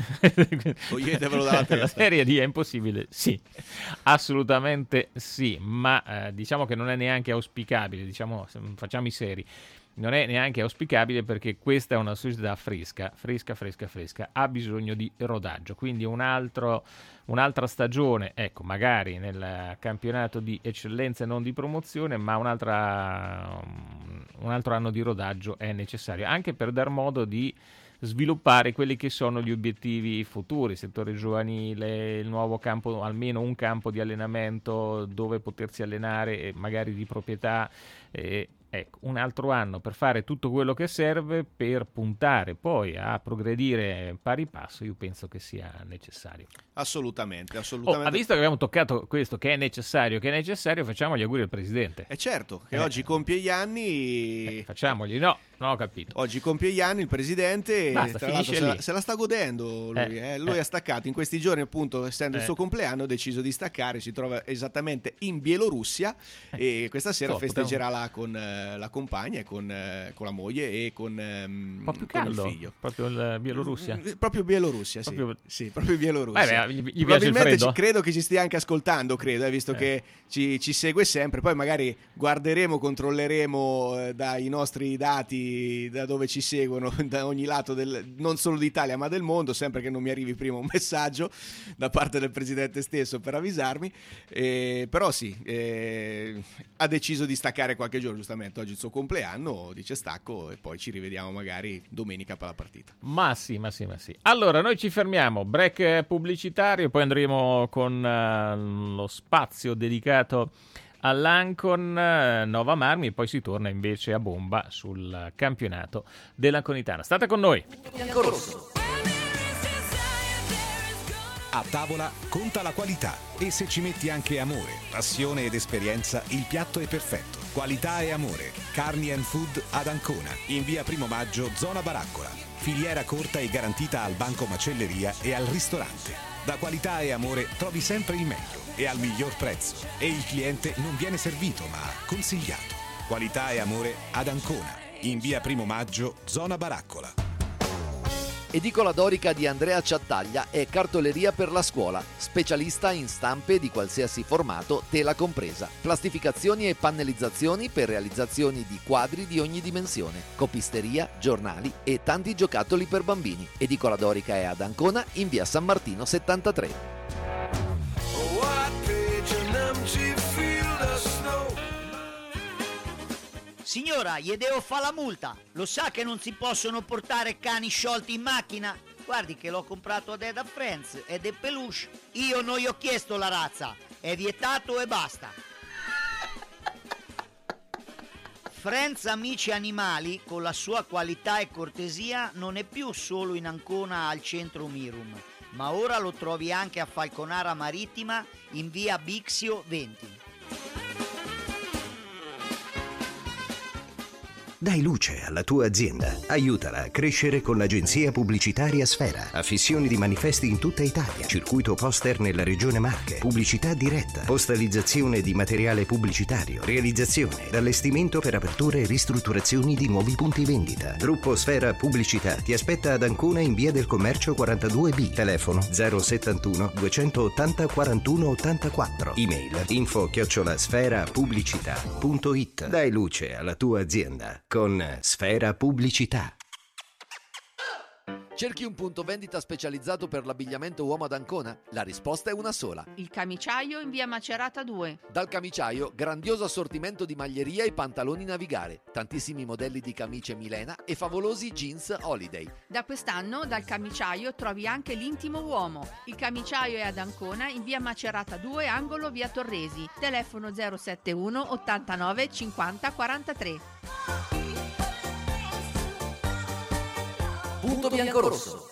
Toglietevelo dalla testa. La Serie D è impossibile? Sì, assolutamente sì, ma eh, diciamo che non è neanche auspicabile, diciamo, facciamo i seri. Non è neanche auspicabile perché questa è una società fresca, fresca, fresca, fresca, ha bisogno di rodaggio, quindi un altro, un'altra stagione, ecco, magari nel campionato di eccellenza e non di promozione, ma un'altra, un altro anno di rodaggio è necessario, anche per dar modo di sviluppare quelli che sono gli obiettivi futuri, settore giovanile, il nuovo campo, almeno un campo di allenamento dove potersi allenare, magari di proprietà, eh, ecco, un altro anno per fare tutto quello che serve per puntare poi a progredire pari passo, io penso che sia necessario. Assolutamente, assolutamente. Oh, visto che abbiamo toccato questo, che è necessario, che è necessario, facciamo gli auguri al Presidente. E certo, che eh. oggi compie gli anni... Eh, facciamogli, no, non ho capito. Oggi compie gli anni il Presidente, Basta, tra l'altro se la, lì. se la sta godendo lui, Eh, eh. lui eh. ha staccato in questi giorni, appunto, essendo Eh. il suo compleanno, ha deciso di staccare, si trova esattamente in Bielorussia e questa sera Oh, festeggerà là con eh, la compagna, e con, eh, con la moglie e con, ehm, Un po' più con il caldo, figlio. proprio il Bielorussia. Mm, Proprio Bielorussia, sì. Proprio- Sì, proprio Bielorussia. Beh, beh, gli- gli piace il Probabilmente freddo? ci- credo che ci stia anche ascoltando, credo, eh, visto Eh. che ci, ci segue sempre. Poi magari guarderemo, controlleremo eh, dai nostri dati da dove ci seguono, da ogni lato, del, non solo d'Italia ma del mondo, sempre che non mi arrivi prima un messaggio da parte del Presidente stesso per avvisarmi. Eh, però sì, eh, ha deciso di staccare qualche giorno, giustamente. Oggi è il suo compleanno, dice stacco e poi ci rivediamo magari domenica per la partita. Ma sì, ma sì, ma sì. Allora, noi ci fermiamo, break pubblicitario, poi andremo con eh, lo spazio dedicato all'Ancon eh, Nova Marmi e poi si torna invece a bomba sul campionato dell'Anconitana. State con noi. Biancorosso. A tavola conta la qualità e se ci metti anche amore, passione ed esperienza, il piatto è perfetto. Qualità e amore. Carni and Food ad Ancona, in via Primo Maggio, zona Baraccola. Filiera corta e garantita al banco macelleria e al ristorante. Da qualità e amore trovi sempre il meglio e al miglior prezzo. E il cliente non viene servito ma consigliato. Qualità e amore ad Ancona, in via Primo Maggio, zona Baraccola. Edicola Dorica di Andrea Ciattaglia è cartoleria per la scuola, specialista in stampe di qualsiasi formato, tela compresa, plastificazioni e pannellizzazioni per realizzazioni di quadri di ogni dimensione, copisteria, giornali e tanti giocattoli per bambini. Edicola Dorica è ad Ancona in via San Martino settantatré. Signora, gli devo fare la multa. Lo sa che non si possono portare cani sciolti in macchina? Guardi che l'ho comprato ad Eda Friends ed è peluche. Io non gli ho chiesto la razza. È vietato e basta. Friends Amici Animali, con la sua qualità e cortesia, non è più solo in Ancona al centro Mirum, ma ora lo trovi anche a Falconara Marittima in via Bixio venti. Dai luce alla tua azienda. Aiutala a crescere con l'agenzia pubblicitaria Sfera. Affissioni di manifesti in tutta Italia. Circuito poster nella regione Marche. Pubblicità diretta. Postalizzazione di materiale pubblicitario. Realizzazione ed allestimento per aperture e ristrutturazioni di nuovi punti vendita. Gruppo Sfera Pubblicità ti aspetta ad Ancona in via del Commercio quarantadue B. Telefono zero settantuno duecentottanta quarantuno ottantaquattro. Email info chiocciola sfera pubblicità punto it. Dai luce alla tua azienda con Sfera Pubblicità. Cerchi un punto vendita specializzato per l'abbigliamento uomo ad Ancona? La risposta è una sola. Il Camiciaio in via Macerata due. Dal Camiciaio, grandioso assortimento di maglieria e pantaloni navigare, tantissimi modelli di camicie Milena e favolosi jeans Holiday. Da quest'anno dal Camiciaio trovi anche l'intimo uomo. Il Camiciaio è ad Ancona in via Macerata due, angolo via Torresi. Telefono zero settantuno ottantanove cinquanta quarantatré. Punto Biancorosso.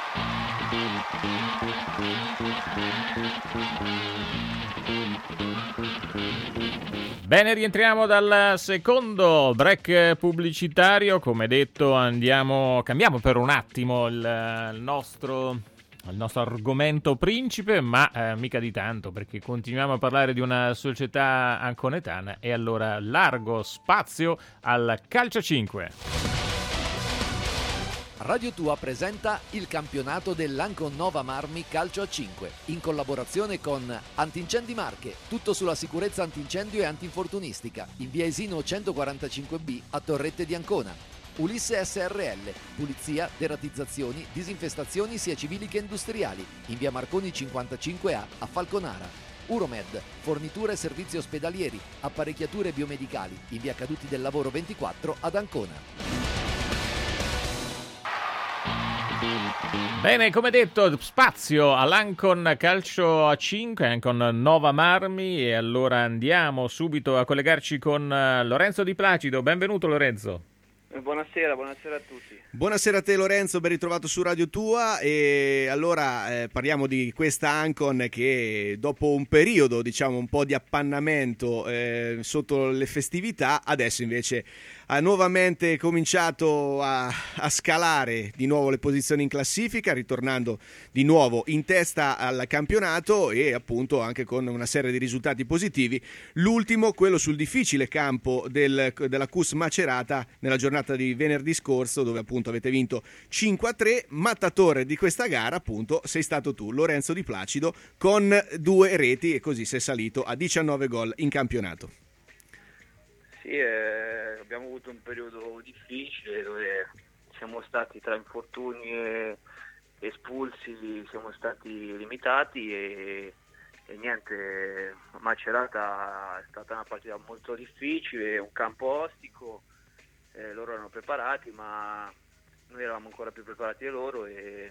Bene, rientriamo dal secondo break pubblicitario. Come detto, andiamo, cambiamo per un attimo il, il nostro... il nostro argomento principe, ma eh, mica di tanto, perché continuiamo a parlare di una società anconetana e allora largo spazio al calcio cinque. Radio Tua presenta il campionato dell'Ancon Nova Marmi Calcio a cinque in collaborazione con Antincendi Marche, tutto sulla sicurezza antincendio e antinfortunistica, in via Esino centoquarantacinque B a Torrette di Ancona. Ulisse S R L, pulizia, deratizzazioni, disinfestazioni sia civili che industriali, in via Marconi cinquantacinque A a Falconara. Uromed, forniture e servizi ospedalieri, apparecchiature biomedicali, in via Caduti del Lavoro ventiquattro ad Ancona. Bene, come detto, spazio all'Ancon Calcio a cinque, Ancon Nova Marmi, e allora andiamo subito a collegarci con Lorenzo Di Placido. Benvenuto Lorenzo. Buonasera, buonasera a tutti. Buonasera a te Lorenzo, ben ritrovato su Radio Tua. E allora eh, parliamo di questa Ancon che dopo un periodo, diciamo, un po' di appannamento eh, sotto le festività, adesso invece ha nuovamente cominciato a, a scalare di nuovo le posizioni in classifica, ritornando di nuovo in testa al campionato e appunto anche con una serie di risultati positivi. L'ultimo, quello sul difficile campo del, della C U S Macerata nella giornata di venerdì scorso, dove appunto avete vinto cinque a tre. Mattatore di questa gara appunto sei stato tu, Lorenzo Di Placido, con due reti, e così sei salito a diciannove gol in campionato. Sì, eh, abbiamo avuto un periodo difficile dove siamo stati tra infortuni e espulsi, siamo stati limitati e, e niente, Macerata è stata una partita molto difficile, un campo ostico, eh, loro erano preparati ma noi eravamo ancora più preparati di loro e,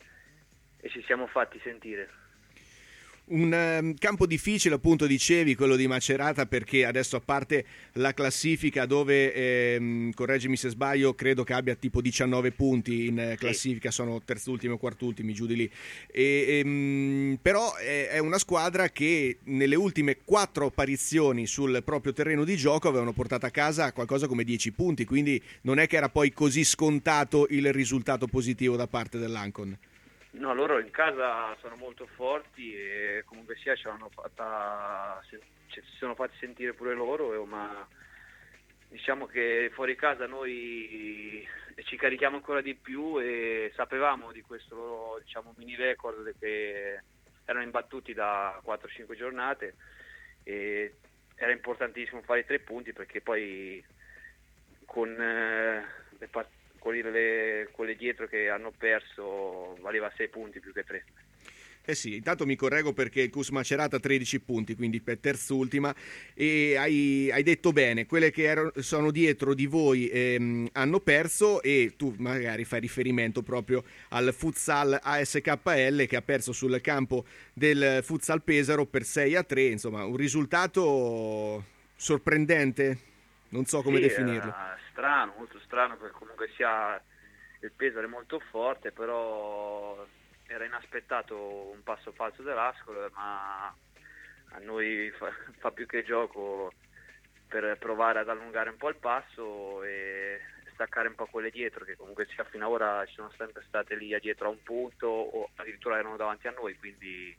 e ci siamo fatti sentire. Un um, campo difficile, appunto dicevi, quello di Macerata, perché adesso, a parte la classifica dove, ehm, correggimi se sbaglio, credo che abbia tipo diciannove punti in classifica, sono terzultimi o quartultimi, giù di lì, e, ehm, però è, è una squadra che nelle ultime quattro apparizioni sul proprio terreno di gioco avevano portato a casa qualcosa come dieci punti, quindi non è che era poi così scontato il risultato positivo da parte dell'Ancon. No, loro in casa sono molto forti e comunque sia ci hanno fatta, ci sono fatti sentire pure loro, ma diciamo che fuori casa noi ci carichiamo ancora di più e sapevamo di questo, diciamo, mini record che erano imbattuti da quattro cinque giornate e era importantissimo fare i tre punti perché poi con eh, le partite Quelle, quelle dietro che hanno perso valeva sei punti più che tre. Eh sì, intanto mi correggo perché il C U S Macerata tredici punti, quindi per terzultima, e hai, hai detto bene, quelle che erano, sono dietro di voi ehm, hanno perso, e tu magari fai riferimento proprio al Futsal A S K L che ha perso sul campo del Futsal Pesaro per sei a tre, insomma un risultato sorprendente, non so come sì, definirlo. Strano, molto strano, perché comunque sia il Pesaro è molto forte, però era inaspettato un passo falso dell'Ascoli, ma a noi fa, fa più che gioco per provare ad allungare un po' il passo e staccare un po' quelle dietro, che comunque sia fino ad ora ci sono sempre state lì a dietro a un punto o addirittura erano davanti a noi, quindi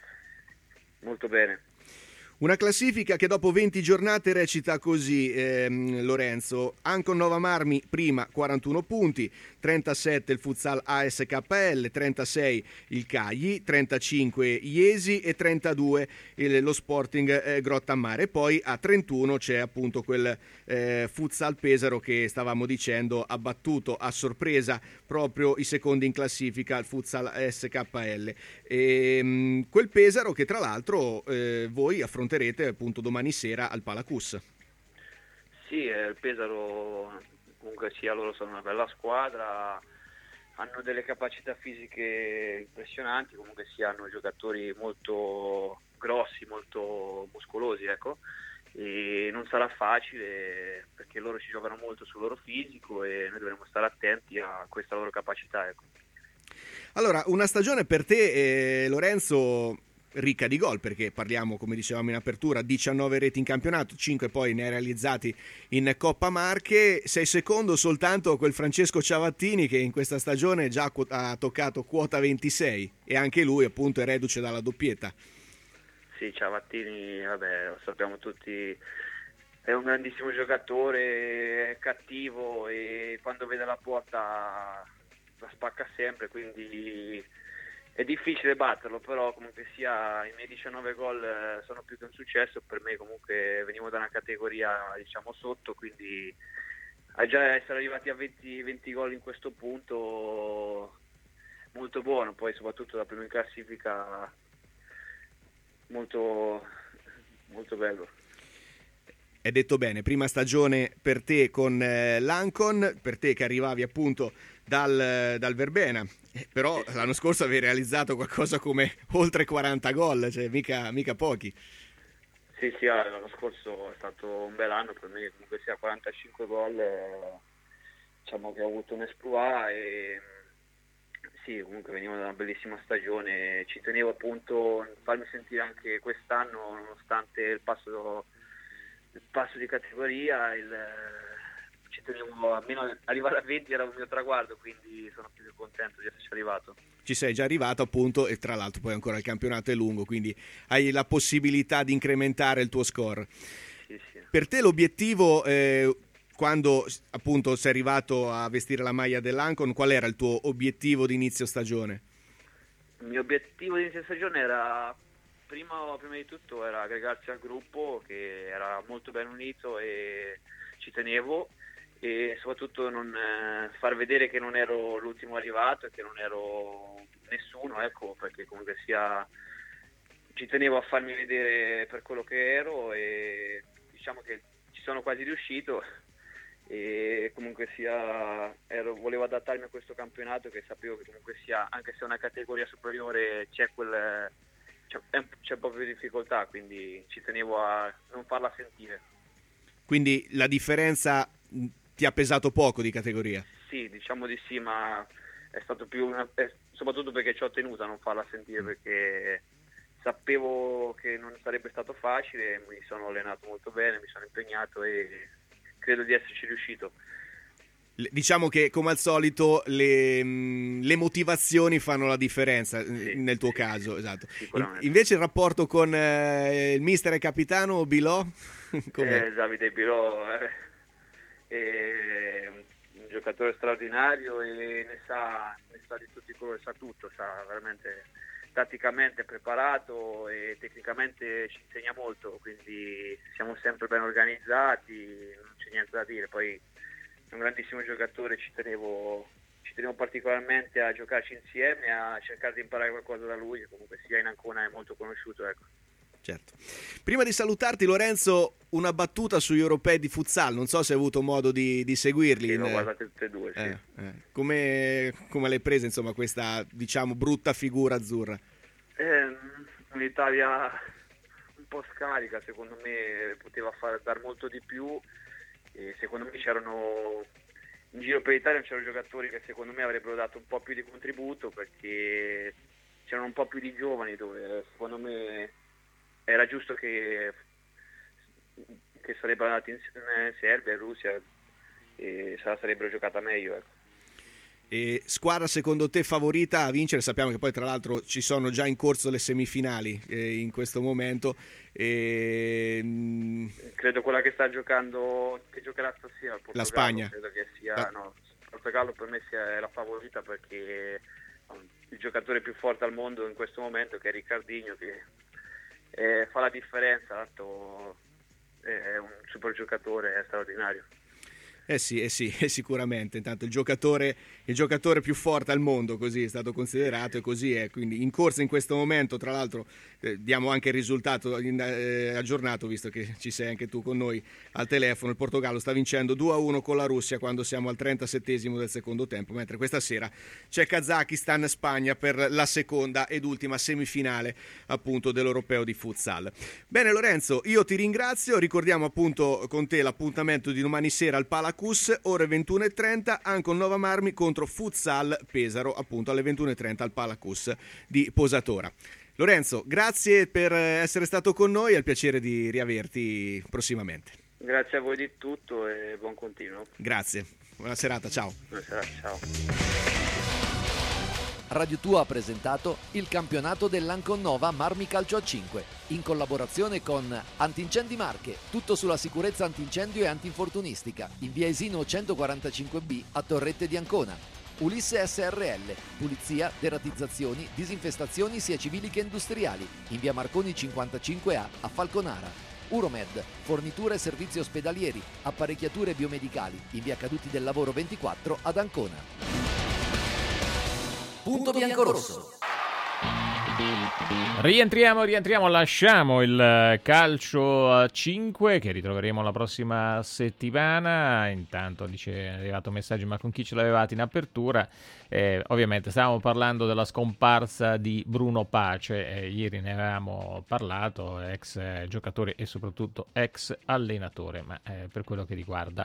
molto bene. Una classifica che dopo venti giornate recita così, ehm, Lorenzo: Ancon Nova Marmi prima quarantuno punti, trentasette il Futsal A S K L, trentasei il Cagli, trentacinque Iesi e trentadue il, lo Sporting eh, Grottammare. Poi a trentuno c'è appunto quel eh, Futsal Pesaro che stavamo dicendo ha battuto a sorpresa proprio i secondi in classifica, il Futsal S K L. E, mh, quel Pesaro che tra l'altro eh, voi affrontate appunto domani sera al Palacus. Sì, eh, il Pesaro comunque sia, loro sono una bella squadra, hanno delle capacità fisiche impressionanti, comunque sia hanno giocatori molto grossi, molto muscolosi, ecco, e non sarà facile perché loro ci giocano molto sul loro fisico e noi dovremo stare attenti a questa loro capacità, ecco. Allora, una stagione per te, eh, Lorenzo, ricca di gol, perché parliamo, come dicevamo in apertura, diciannove reti in campionato, cinque poi ne ha realizzati in Coppa Marche. Sei secondo soltanto quel Francesco Ciavattini che in questa stagione già ha toccato quota ventisei e anche lui appunto è reduce dalla doppietta. Sì, Ciavattini, vabbè, lo sappiamo tutti, è un grandissimo giocatore, è cattivo e quando vede la porta la spacca sempre, quindi è difficile batterlo, però comunque sia i miei diciannove gol sono più che un successo. Per me comunque venivo da una categoria diciamo sotto, quindi a già essere arrivati a venti, venti gol in questo punto molto buono, poi soprattutto da primo in classifica molto, molto bello. È detto bene, prima stagione per te con eh, l'Ancon, per te che arrivavi appunto dal, dal Verbena, eh, però l'anno scorso avevi realizzato qualcosa come oltre quaranta gol, cioè mica, mica pochi. Sì, sì, l'anno scorso è stato un bel anno per me, comunque sia quarantacinque gol, eh, diciamo che ho avuto un esploit e sì, comunque venivo da una bellissima stagione, ci tenevo appunto a farmi sentire anche quest'anno, nonostante il passo, il passo di categoria, il, ci tenevo almeno arrivare a venti era un mio traguardo, quindi sono più che contento di esserci arrivato. Ci sei già arrivato appunto e tra l'altro poi ancora il campionato è lungo, quindi hai la possibilità di incrementare il tuo score. Sì, sì. Per te l'obiettivo, eh, quando appunto sei arrivato a vestire la maglia dell'Ancon, qual era il tuo obiettivo di inizio stagione? Il mio obiettivo di inizio stagione era, prima, prima di tutto, era aggregarsi al gruppo che era molto ben unito e ci tenevo, e soprattutto non eh, far vedere che non ero l'ultimo arrivato e che non ero nessuno, ecco, perché comunque sia ci tenevo a farmi vedere per quello che ero e diciamo che ci sono quasi riuscito e comunque sia ero, volevo adattarmi a questo campionato, che sapevo che comunque sia, anche se è una categoria superiore, c'è quel c'è, c'è un po' più di difficoltà, quindi ci tenevo a non farla sentire. Quindi la differenza ti ha pesato poco di categoria? Sì, diciamo di sì, ma è stato più una, è, soprattutto perché ci ho tenuto a non farla sentire, perché sapevo che non sarebbe stato facile, mi sono allenato molto bene, mi sono impegnato e credo di esserci riuscito. Diciamo che come al solito le, le motivazioni fanno la differenza, sì, nel tuo sì, caso, esatto. In, invece il rapporto con eh, il mister e capitano Bilò? Eh, Davide Bilò eh. È un giocatore straordinario e ne sa, ne sa di tutti i colori, sa tutto, sa veramente tatticamente preparato e tecnicamente ci insegna molto, quindi siamo sempre ben organizzati, non c'è niente da dire. Poi è un grandissimo giocatore, ci tenevo, ci tenevo particolarmente a giocarci insieme, a cercare di imparare qualcosa da lui, che comunque sia in Ancona è molto conosciuto, ecco. Certo. Prima di salutarti, Lorenzo, una battuta sugli europei di futsal, non so se hai avuto modo di, di seguirli. Sì, in... l'ho guardate tutte e due, sì. Eh, eh. Come, come l'hai presa, insomma, questa, diciamo, brutta figura azzurra? Eh, un'Italia un po' scarica, secondo me poteva fare, dar molto di più, e secondo me c'erano, in giro per l'Italia c'erano giocatori che secondo me avrebbero dato un po' più di contributo, perché c'erano un po' più di giovani dove secondo me era giusto che, che sarebbero andati in Serbia e Russia e se la sarebbero giocata meglio, ecco. E squadra secondo te favorita a vincere? Sappiamo che poi tra l'altro ci sono già in corso le semifinali eh, in questo momento. E... credo quella che sta giocando, che giocherà stasera, il Portogallo, la Spagna. Credo che sia, la... no, il Portogallo per me sia la favorita, perché il giocatore più forte al mondo in questo momento, che è Riccardinho, che eh, fa la differenza, tanto è un super giocatore, è straordinario. Eh sì, eh sì, eh sicuramente. Intanto il giocatore, il giocatore più forte al mondo, così è stato considerato e così è. Quindi in corsa in questo momento, tra l'altro eh, diamo anche il risultato in, eh, aggiornato, visto che ci sei anche tu con noi al telefono. Il Portogallo sta vincendo due a uno con la Russia quando siamo al trentasettesimo del secondo tempo, mentre questa sera c'è Kazakistan-Spagna per la seconda ed ultima semifinale appunto dell'Europeo di futsal. Bene Lorenzo, io ti ringrazio, ricordiamo appunto con te l'appuntamento di domani sera al Palacus, ore ventuno e trenta, Ancon Nova Marmi contro Futsal Pesaro, appunto alle ventuno e trenta al Palacus di Posatora. Lorenzo, grazie per essere stato con noi, è il piacere di riaverti prossimamente. Grazie a voi di tutto e buon continuo. Grazie, buona serata, ciao. Buona serata, ciao. Radio Tua ha presentato il campionato dell'Ancon Nova Marmi Calcio a cinque in collaborazione con Antincendi Marche, tutto sulla sicurezza antincendio e antinfortunistica in via Esino centoquarantacinque B a Torrette di Ancona. Ulisse S R L, pulizia, deratizzazioni, disinfestazioni sia civili che industriali, in via Marconi cinquantacinque A a Falconara. Uromed, forniture e servizi ospedalieri, apparecchiature biomedicali, in via Caduti del Lavoro ventiquattro ad Ancona. Punto biancorosso. Rientriamo, rientriamo, lasciamo il calcio a cinque che ritroveremo la prossima settimana. Intanto dice, è arrivato un messaggio, ma con chi ce l'avevate in apertura? Eh, ovviamente stavamo parlando della scomparsa di Bruno Pace, eh, ieri ne avevamo parlato, ex eh, giocatore e soprattutto ex allenatore, ma eh, per quello che riguarda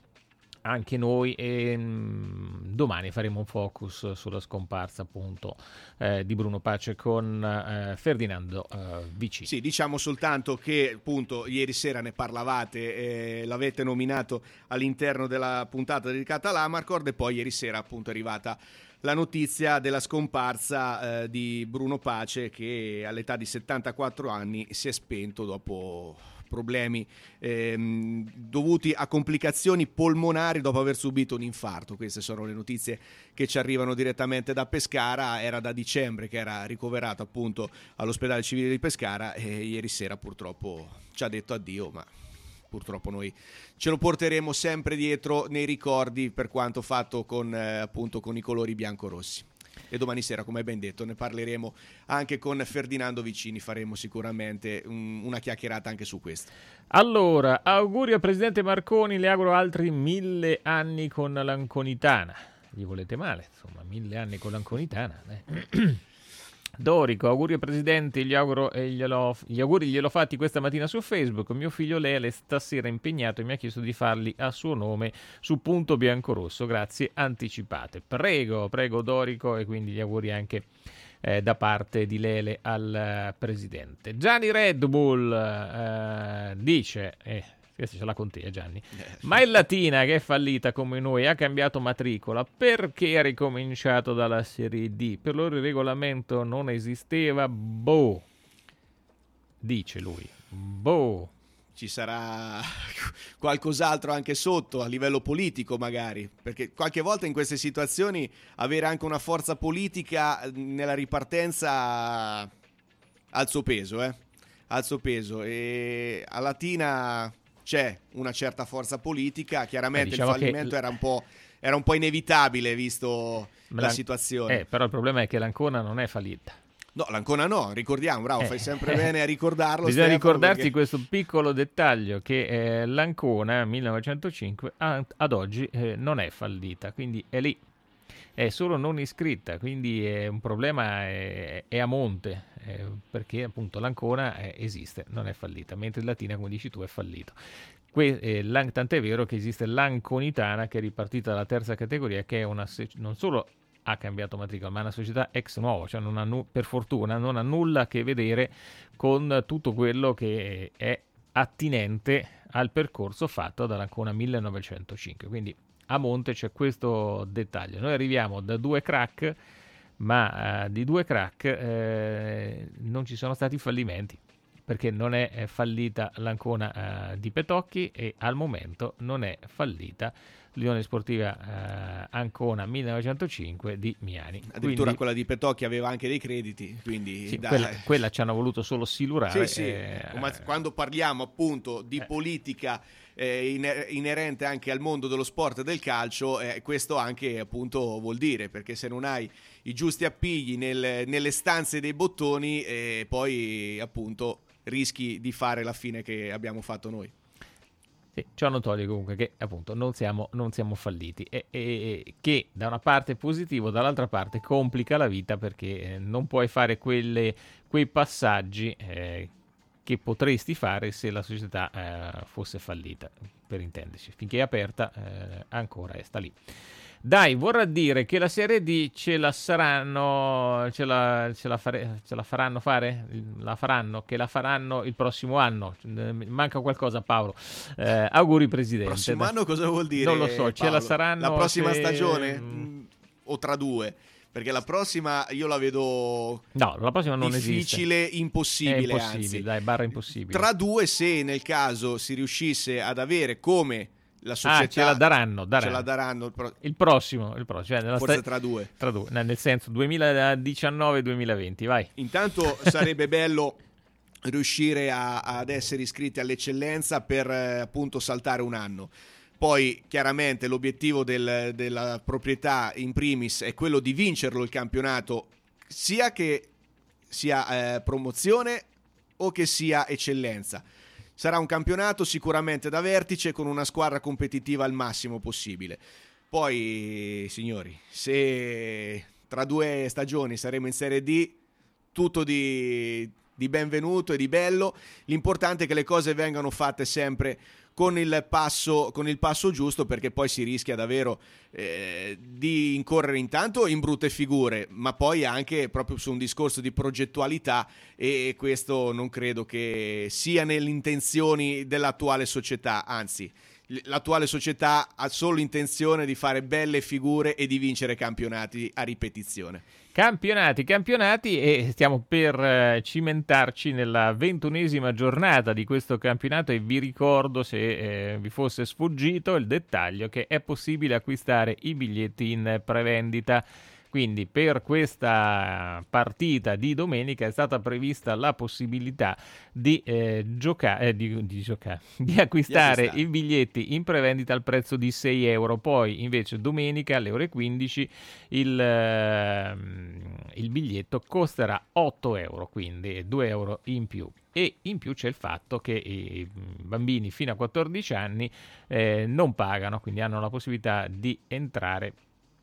anche noi, e mh, domani faremo un focus sulla scomparsa appunto eh, di Bruno Pace con eh, Ferdinando eh, Vicini. Sì, diciamo soltanto che appunto ieri sera ne parlavate, eh, l'avete nominato all'interno della puntata dedicata all'Amarcord, e poi ieri sera appunto è arrivata la notizia della scomparsa eh, di Bruno Pace, che all'età di settantaquattro anni si è spento dopo problemi ehm, dovuti a complicazioni polmonari dopo aver subito un infarto. Queste sono le notizie che ci arrivano direttamente da Pescara. Era da dicembre che era ricoverato appunto all'ospedale civile di Pescara e ieri sera purtroppo ci ha detto addio, ma purtroppo noi ce lo porteremo sempre dietro nei ricordi per quanto fatto con eh, appunto con i colori biancorossi. E domani sera, come ben detto, ne parleremo anche con Ferdinando Vicini, faremo sicuramente un, una chiacchierata anche su questo. Allora, auguri al presidente Marconi, le auguro altri mille anni con l'Anconitana. Gli volete male, insomma, mille anni con l'Anconitana. Eh. Dorico, auguri al presidente, gli, auguro, eh, glielo, gli auguri gliel'ho fatti questa mattina su Facebook. Mio figlio Lele stasera è impegnato e mi ha chiesto di farli a suo nome su Punto Biancorosso. Grazie anticipate. Prego, prego Dorico, e quindi gli auguri anche eh, da parte di Lele al uh, presidente. Gianni Red Bull uh, dice... Eh, questa ce l'ha con te, Gianni. Ma è Latina, che è fallita come noi, ha cambiato matricola, perché ha ricominciato dalla Serie D? Per loro il regolamento non esisteva. Boh, dice lui. Boh. Ci sarà qualcos'altro anche sotto, a livello politico magari, perché qualche volta in queste situazioni avere anche una forza politica nella ripartenza ha il suo peso, eh? Ha il suo peso. E a Latina c'è una certa forza politica, chiaramente eh, diciamo il fallimento che... era un po', era un po' inevitabile visto la, la situazione. Eh, però il problema è che l'Ancona non è fallita. No, l'Ancona no, ricordiamo, bravo, eh, fai sempre bene a ricordarlo. Bisogna Stefano, ricordarsi perché... questo piccolo dettaglio, che eh, l'Ancona millenovecentocinque a, ad oggi eh, non è fallita, quindi è lì. È solo non iscritta, quindi è un problema, è, è a monte, eh, perché appunto l'Ancona eh, esiste, non è fallita, mentre il Latina, come dici tu, è fallito. Que- eh, tant'è vero che esiste l'Anconitana, che è ripartita dalla terza categoria, che è una non solo ha cambiato matricola, ma è una società ex novo, cioè non ha nu- per fortuna non ha nulla a che vedere con tutto quello che è attinente al percorso fatto dall'Ancona millenovecentocinque, quindi a monte c'è questo dettaglio. Noi arriviamo da due crack, ma uh, di due crack eh, non ci sono stati fallimenti, perché non è, è fallita l'Ancona uh, di Petocchi e al momento non è fallita l'Unione Sportiva uh, Ancona millenovecentocinque di Miani. Addirittura quindi, quella di Petocchi aveva anche dei crediti, quindi sì, dai. Quella, quella ci hanno voluto solo silurare. Sì, sì. Eh, Ma quando parliamo appunto di eh. politica eh, inerente anche al mondo dello sport e del calcio, eh, questo anche appunto vuol dire, perché se non hai i giusti appigli nel, nelle stanze dei bottoni, eh, poi appunto rischi di fare la fine che abbiamo fatto noi. Sì, ciò non toglie comunque che appunto non siamo, non siamo falliti, e, e che da una parte è positivo, dall'altra parte complica la vita, perché eh, non puoi fare quelle, quei passaggi eh, che potresti fare se la società eh, fosse fallita, per intenderci. Finché è aperta eh, ancora sta lì. Dai, vorrà dire che la Serie D ce la saranno, ce la, ce la, fare, ce la faranno fare? La faranno, che la faranno il prossimo anno. Manca qualcosa, Paolo. Eh, auguri, Presidente. Prossimo anno cosa vuol dire? Non lo so, Paolo? ce la saranno. La prossima se... stagione? Mm. O tra due? Perché la prossima io la vedo no, la prossima non difficile, esiste. impossibile, È impossibile, anzi. dai, barra impossibile. Tra due, se nel caso si riuscisse ad avere come la società ah, ce la daranno, daranno. Ce la daranno il, pro- il prossimo, il prossimo cioè forse sta- tra due. Tra due, nel senso duemiladiciannove duemilaventi, vai. Intanto sarebbe bello riuscire a, ad essere iscritti all'eccellenza per eh, appunto saltare un anno. Poi chiaramente l'obiettivo del, della proprietà in primis è quello di vincerlo il campionato, sia che sia eh, promozione o che sia eccellenza. Sarà un campionato sicuramente da vertice con una squadra competitiva al massimo possibile. Poi, signori, se tra due stagioni saremo in Serie D, tutto di, di benvenuto e di bello. L'importante è che le cose vengano fatte sempre con il passo, con il passo giusto, perché poi si rischia davvero eh, di incorrere intanto in brutte figure, ma poi anche proprio su un discorso di progettualità, e questo non credo che sia nelle intenzioni dell'attuale società, anzi l'attuale società ha solo intenzione di fare belle figure e di vincere campionati a ripetizione. Campionati, campionati e stiamo per eh, cimentarci nella ventunesima giornata di questo campionato, e vi ricordo, se eh, vi fosse sfuggito il dettaglio, che è possibile acquistare i biglietti in prevendita. Quindi per questa partita di domenica è stata prevista la possibilità di eh, giocare, eh, di, di, giocare di acquistare i biglietti in prevendita al prezzo di sei euro. Poi invece domenica alle ore quindici il, eh, il biglietto costerà otto euro, quindi due euro in più. E in più c'è il fatto che i bambini fino a quattordici anni eh, non pagano, quindi hanno la possibilità di entrare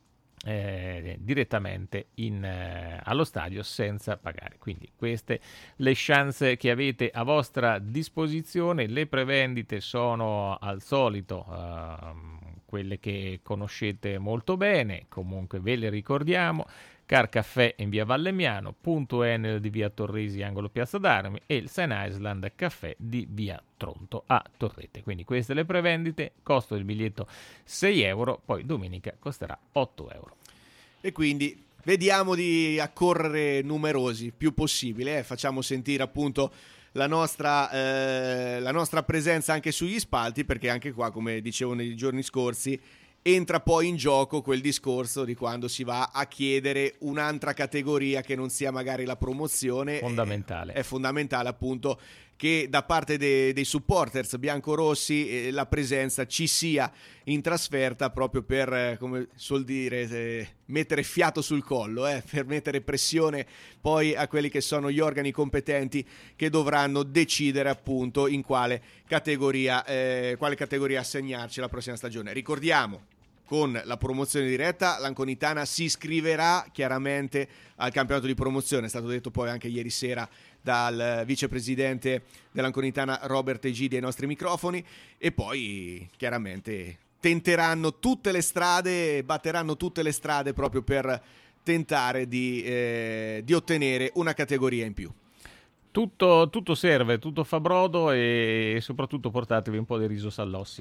Eh, direttamente in, eh, allo stadio senza pagare. Quindi queste le chance che avete a vostra disposizione. Le prevendite sono al solito eh, quelle che conoscete molto bene, comunque ve le ricordiamo: Car Caffè in via Vallemmiano, Punto Enel di via Torresi angolo Piazza d'Armi e il Saint Island Caffè di via Tronto a Torrete. Quindi queste le prevendite, costo del biglietto sei euro, poi domenica costerà otto euro. E quindi vediamo di accorrere numerosi, più possibile, eh? Facciamo sentire appunto la nostra, eh, la nostra presenza anche sugli spalti, perché anche qua, come dicevo nei giorni scorsi, entra poi in gioco quel discorso di quando si va a chiedere un'altra categoria che non sia magari la promozione. Fondamentale. È, è fondamentale appunto che da parte de, dei supporters biancorossi eh, la presenza ci sia in trasferta, proprio per, eh, come suol dire, eh, mettere fiato sul collo, eh, per mettere pressione poi a quelli che sono gli organi competenti che dovranno decidere appunto in quale categoria, eh, quale categoria assegnarci la prossima stagione. Ricordiamo, con la promozione diretta l'Anconitana si iscriverà chiaramente al campionato di promozione. È stato detto poi anche ieri sera dal vicepresidente dell'Anconitana Robert Egidi ai nostri microfoni, e poi chiaramente tenteranno tutte le strade, batteranno tutte le strade proprio per tentare di, eh, di ottenere una categoria in più. Tutto, tutto serve, tutto fa brodo, e soprattutto portatevi un po' di riso Sallossi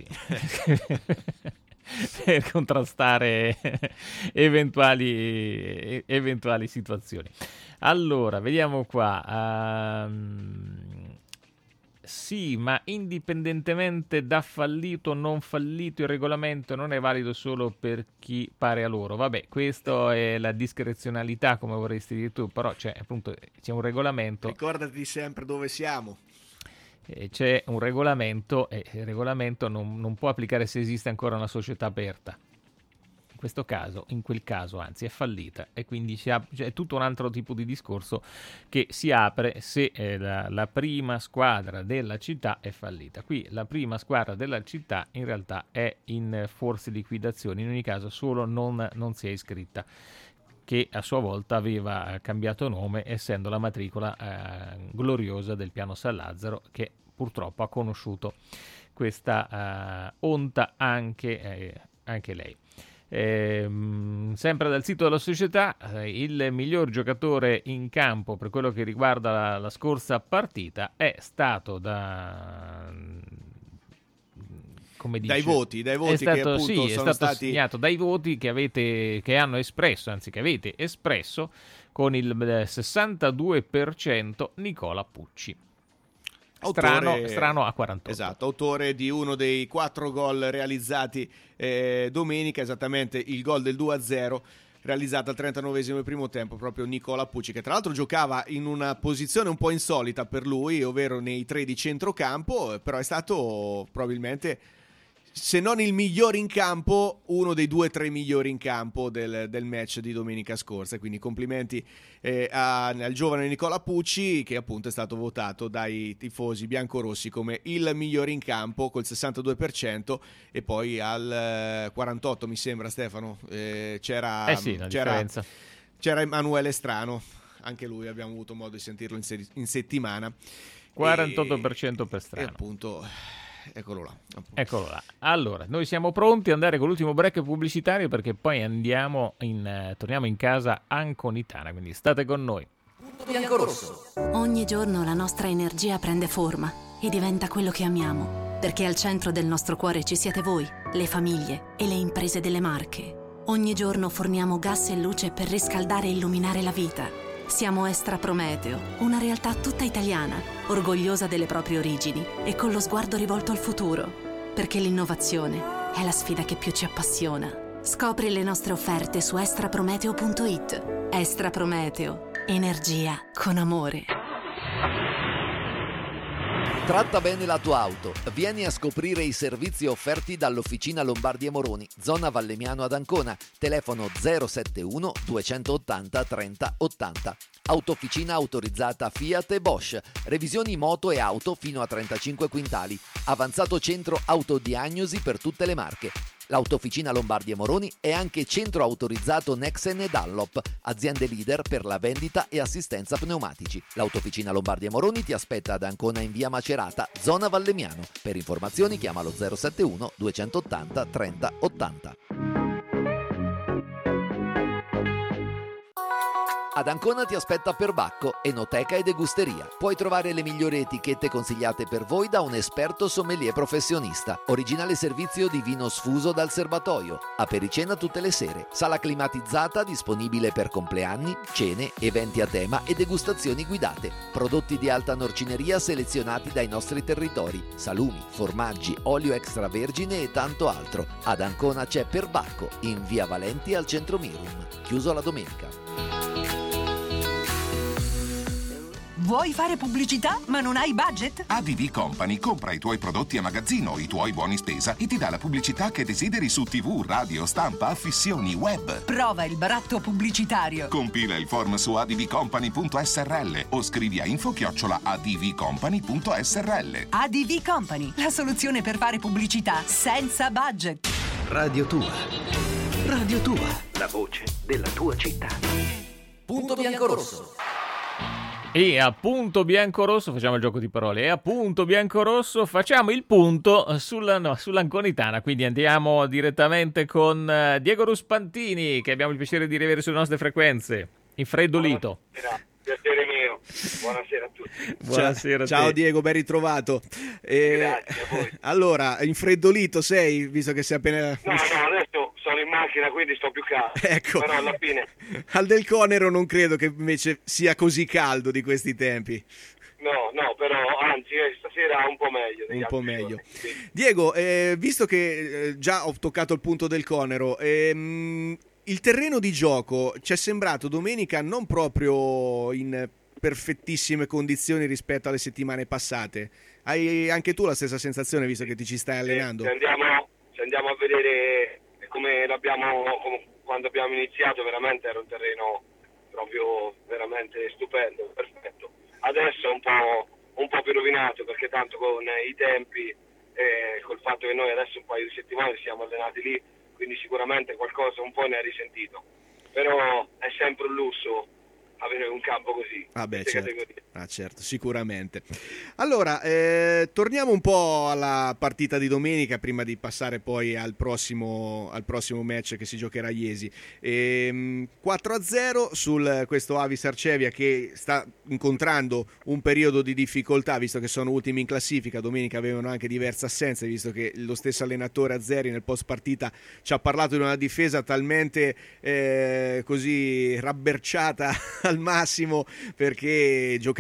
per contrastare eventuali, eventuali situazioni. Allora, vediamo qua. Um, sì, ma indipendentemente da fallito o non fallito, il regolamento non è valido solo per chi pare a loro. Vabbè, questa è la discrezionalità, come vorresti dire tu, però c'è appunto c'è un regolamento. Ricordati sempre dove siamo. C'è un regolamento, e il regolamento non, non può applicare se esiste ancora una società aperta. In questo caso, in quel caso anzi è fallita, e quindi si ap- cioè, è tutto un altro tipo di discorso che si apre se eh, la, la prima squadra della città è fallita. Qui la prima squadra della città in realtà è in forse liquidazione, in ogni caso solo non, non si è iscritta, che a sua volta aveva cambiato nome, essendo la matricola eh, gloriosa del Piano San Lazzaro, che purtroppo ha conosciuto questa eh, onta anche, eh, anche lei. Eh, sempre dal sito della società, eh, il miglior giocatore in campo per quello che riguarda la, la scorsa partita è stato da... come dice, dai voti, dai voti è stato, che appunto sì, sono è stato stati segnato dai voti che avete, che hanno espresso, anzi che avete espresso con il sessantadue per cento Nicola Pucci. Strano, Autore, strano a quarantotto. Esatto, autore di uno dei quattro gol realizzati eh, domenica, esattamente il gol del due a zero realizzato al trentanovesimo del primo tempo, proprio Nicola Pucci, che tra l'altro giocava in una posizione un po' insolita per lui, ovvero nei tre di centrocampo, però è stato probabilmente, se non il migliore in campo, uno dei due o tre migliori in campo del, del match di domenica scorsa. Quindi complimenti eh, a, al giovane Nicola Pucci, che appunto è stato votato dai tifosi biancorossi come il migliore in campo col sessantadue per cento, e poi al quarantotto mi sembra, Stefano, eh, c'era, eh sì, una c'era, differenza. c'era Emanuele Strano, anche lui abbiamo avuto modo di sentirlo in, se- in settimana. quarantotto per cento e, per Strano. E appunto... Eccolo là. Eccolo là. Allora, noi siamo pronti ad andare con l'ultimo break pubblicitario, perché poi andiamo in, eh, torniamo in casa anconitana, quindi state con noi. Biancorosso. Ogni giorno la nostra energia prende forma e diventa quello che amiamo, perché al centro del nostro cuore ci siete voi, le famiglie e le imprese delle Marche. Ogni giorno forniamo gas e luce per riscaldare e illuminare la vita. Siamo Estra Prometeo, una realtà tutta italiana, orgogliosa delle proprie origini e con lo sguardo rivolto al futuro, perché l'innovazione è la sfida che più ci appassiona. Scopri le nostre offerte su estraprometeo punto it. Estra Prometeo, energia con amore. Tratta bene la tua auto. Vieni a scoprire i servizi offerti dall'Officina Lombardi e Moroni, zona Vallemiano ad Ancona. Telefono zero sette uno duecentottanta trenta ottanta. Autofficina autorizzata Fiat e Bosch. Revisioni moto e auto fino a trentacinque quintali. Avanzato centro autodiagnosi per tutte le marche. L'Autofficina Lombardi e Moroni è anche centro autorizzato Nexen e Dunlop, aziende leader per la vendita e assistenza pneumatici. L'Autofficina Lombardi e Moroni ti aspetta ad Ancona in via Macerata, zona Vallemiano. Per informazioni chiamalo zero sette uno duecentottanta trenta ottanta. Ad Ancona ti aspetta Perbacco, enoteca e degusteria. Puoi trovare le migliori etichette consigliate per voi da un esperto sommelier professionista. Originale servizio di vino sfuso dal serbatoio. Apericena tutte le sere. Sala climatizzata disponibile per compleanni, cene, eventi a tema e degustazioni guidate. Prodotti di alta norcineria selezionati dai nostri territori. Salumi, formaggi, olio extravergine e tanto altro. Ad Ancona c'è Perbacco, in via Valenti al centro Mirum. Chiuso la domenica. Vuoi fare pubblicità ma non hai budget? A D V Company compra i tuoi prodotti a magazzino, i tuoi buoni spesa e ti dà la pubblicità che desideri su tivù, radio, stampa, affissioni, web. Prova il baratto pubblicitario. Compila il form su advcompany punto s r l o scrivi a info chiocciola advcompany punto s r l. A D V Company, la soluzione per fare pubblicità senza budget. Radio Tua. Radio Tua. La voce della tua città. Punto biancorosso. E appunto biancorosso, facciamo il gioco di parole, e appunto biancorosso facciamo il punto sulla, no, sull'anconitana, quindi andiamo direttamente con uh, Diego Ruspantini, che abbiamo il piacere di rivedere sulle nostre frequenze, infreddolito. Buonasera, piacere mio, buonasera a tutti. Buonasera a Ciao te. Diego, ben ritrovato. Eh, Grazie a voi. Allora, infreddolito sei, visto che sei appena... No, no, adesso sono in macchina, quindi sto più caldo. Ecco. Però alla fine... Al del Conero non credo che invece sia così caldo di questi tempi. No, no, però anzi eh, stasera un po' meglio. degli Un po' altri meglio. giorni, sì. Diego, eh, visto che eh, già ho toccato il punto del Conero, ehm, il terreno di gioco ci è sembrato domenica non proprio in perfettissime condizioni rispetto alle settimane passate. Hai anche tu la stessa sensazione, visto che ti ci stai allenando? Se andiamo, se andiamo a vedere come l'abbiamo come quando abbiamo iniziato, veramente era un terreno proprio veramente stupendo, perfetto. Adesso è un po', un po' più rovinato, perché tanto con i tempi e col fatto che noi adesso un paio di settimane siamo allenati lì, quindi sicuramente qualcosa un po' ne ha risentito. Però è sempre un lusso avere un campo così. Ah beh, queste certo. categorie. Ah, certo, sicuramente. Allora, eh, torniamo un po' alla partita di domenica prima di passare poi al prossimo, al prossimo match che si giocherà a Iesi. Ehm, quattro a zero sul questo Avis Arcevia, che sta incontrando un periodo di difficoltà, visto che sono ultimi in classifica. Domenica avevano anche diverse assenze, visto che lo stesso allenatore Azzeri nel post partita ci ha parlato di una difesa talmente eh, così rabberciata al massimo, perché giocava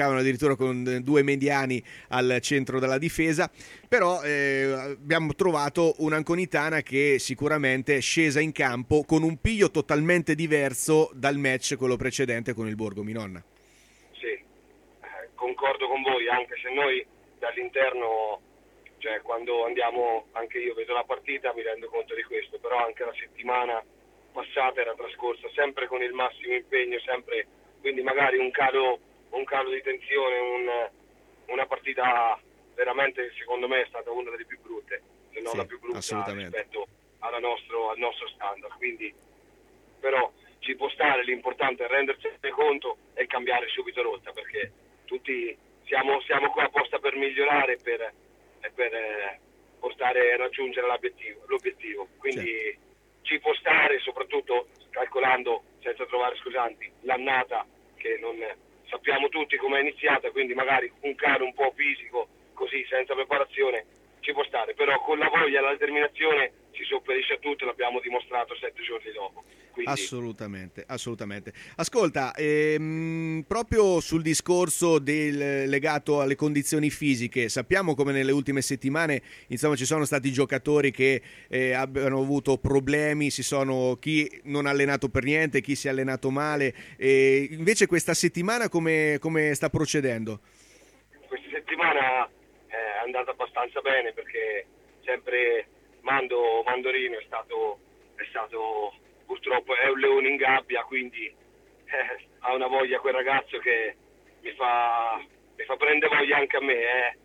giocavano addirittura con due mediani al centro della difesa, però eh, abbiamo trovato un'Anconitana che sicuramente è scesa in campo con un piglio totalmente diverso dal match quello precedente con il Borgo Minonna. Sì, eh, concordo con voi, anche se noi dall'interno, cioè quando andiamo, anche io vedo la partita mi rendo conto di questo, però anche la settimana passata era trascorsa sempre con il massimo impegno, sempre, quindi magari un calo, un calo di tensione, un, una partita veramente secondo me è stata una delle più brutte, se non Sì, la più brutta rispetto alla nostro, al nostro standard, quindi però ci può stare, l'importante è rendersene conto e cambiare subito rotta, perché tutti siamo, siamo qua apposta per migliorare, per, per eh, portare a raggiungere l'obiettivo, l'obiettivo. Quindi sì, ci può stare, soprattutto calcolando, senza trovare scusanti, l'annata che non sappiamo tutti come è iniziata, quindi magari un calo un po' fisico, così senza preparazione, ci può stare, però con la voglia e la determinazione si sopperisce a tutto, l'abbiamo dimostrato sette giorni dopo. Quindi... Assolutamente, assolutamente. Ascolta, ehm, proprio sul discorso del, legato alle condizioni fisiche, sappiamo come nelle ultime settimane insomma ci sono stati giocatori che eh, abbiano avuto problemi, si sono chi non ha allenato per niente, chi si è allenato male, e invece questa settimana come, come sta procedendo? Questa settimana è andata abbastanza bene, perché sempre Mando Mandorino è stato, è stato purtroppo è un leone in gabbia, quindi eh, ha una voglia quel ragazzo che mi fa, mi fa prendere voglia anche a me, eh.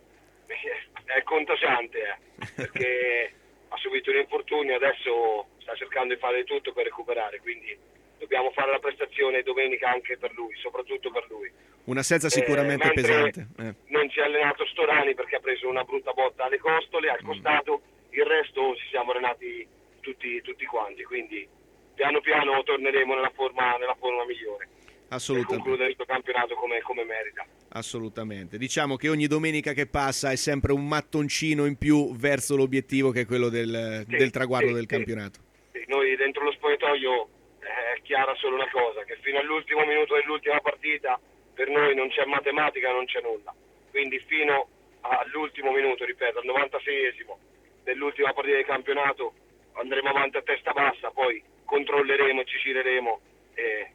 È contagiante, eh, perché ha subito un infortunio, adesso sta cercando di fare di tutto per recuperare, quindi dobbiamo fare la prestazione domenica anche per lui, soprattutto per lui. Un'assenza sicuramente eh, pesante. Eh. Non si è allenato Storani perché ha preso una brutta botta alle costole, al costato, il resto ci siamo allenati tutti, tutti quanti, quindi piano piano torneremo nella forma, nella forma migliore. Assolutamente. Per concludere questo campionato come, come merita. Assolutamente. Diciamo che ogni domenica che passa è sempre un mattoncino in più verso l'obiettivo che è quello del, sì, del traguardo sì, del sì. campionato. Sì, noi dentro lo spogliatoio è chiara solo una cosa, che fino all'ultimo minuto dell'ultima partita per noi non c'è matematica, non c'è nulla. Quindi fino all'ultimo minuto, ripeto, al novantaseiesimo dell'ultima partita del campionato andremo avanti a testa bassa, poi controlleremo, ci gireremo e,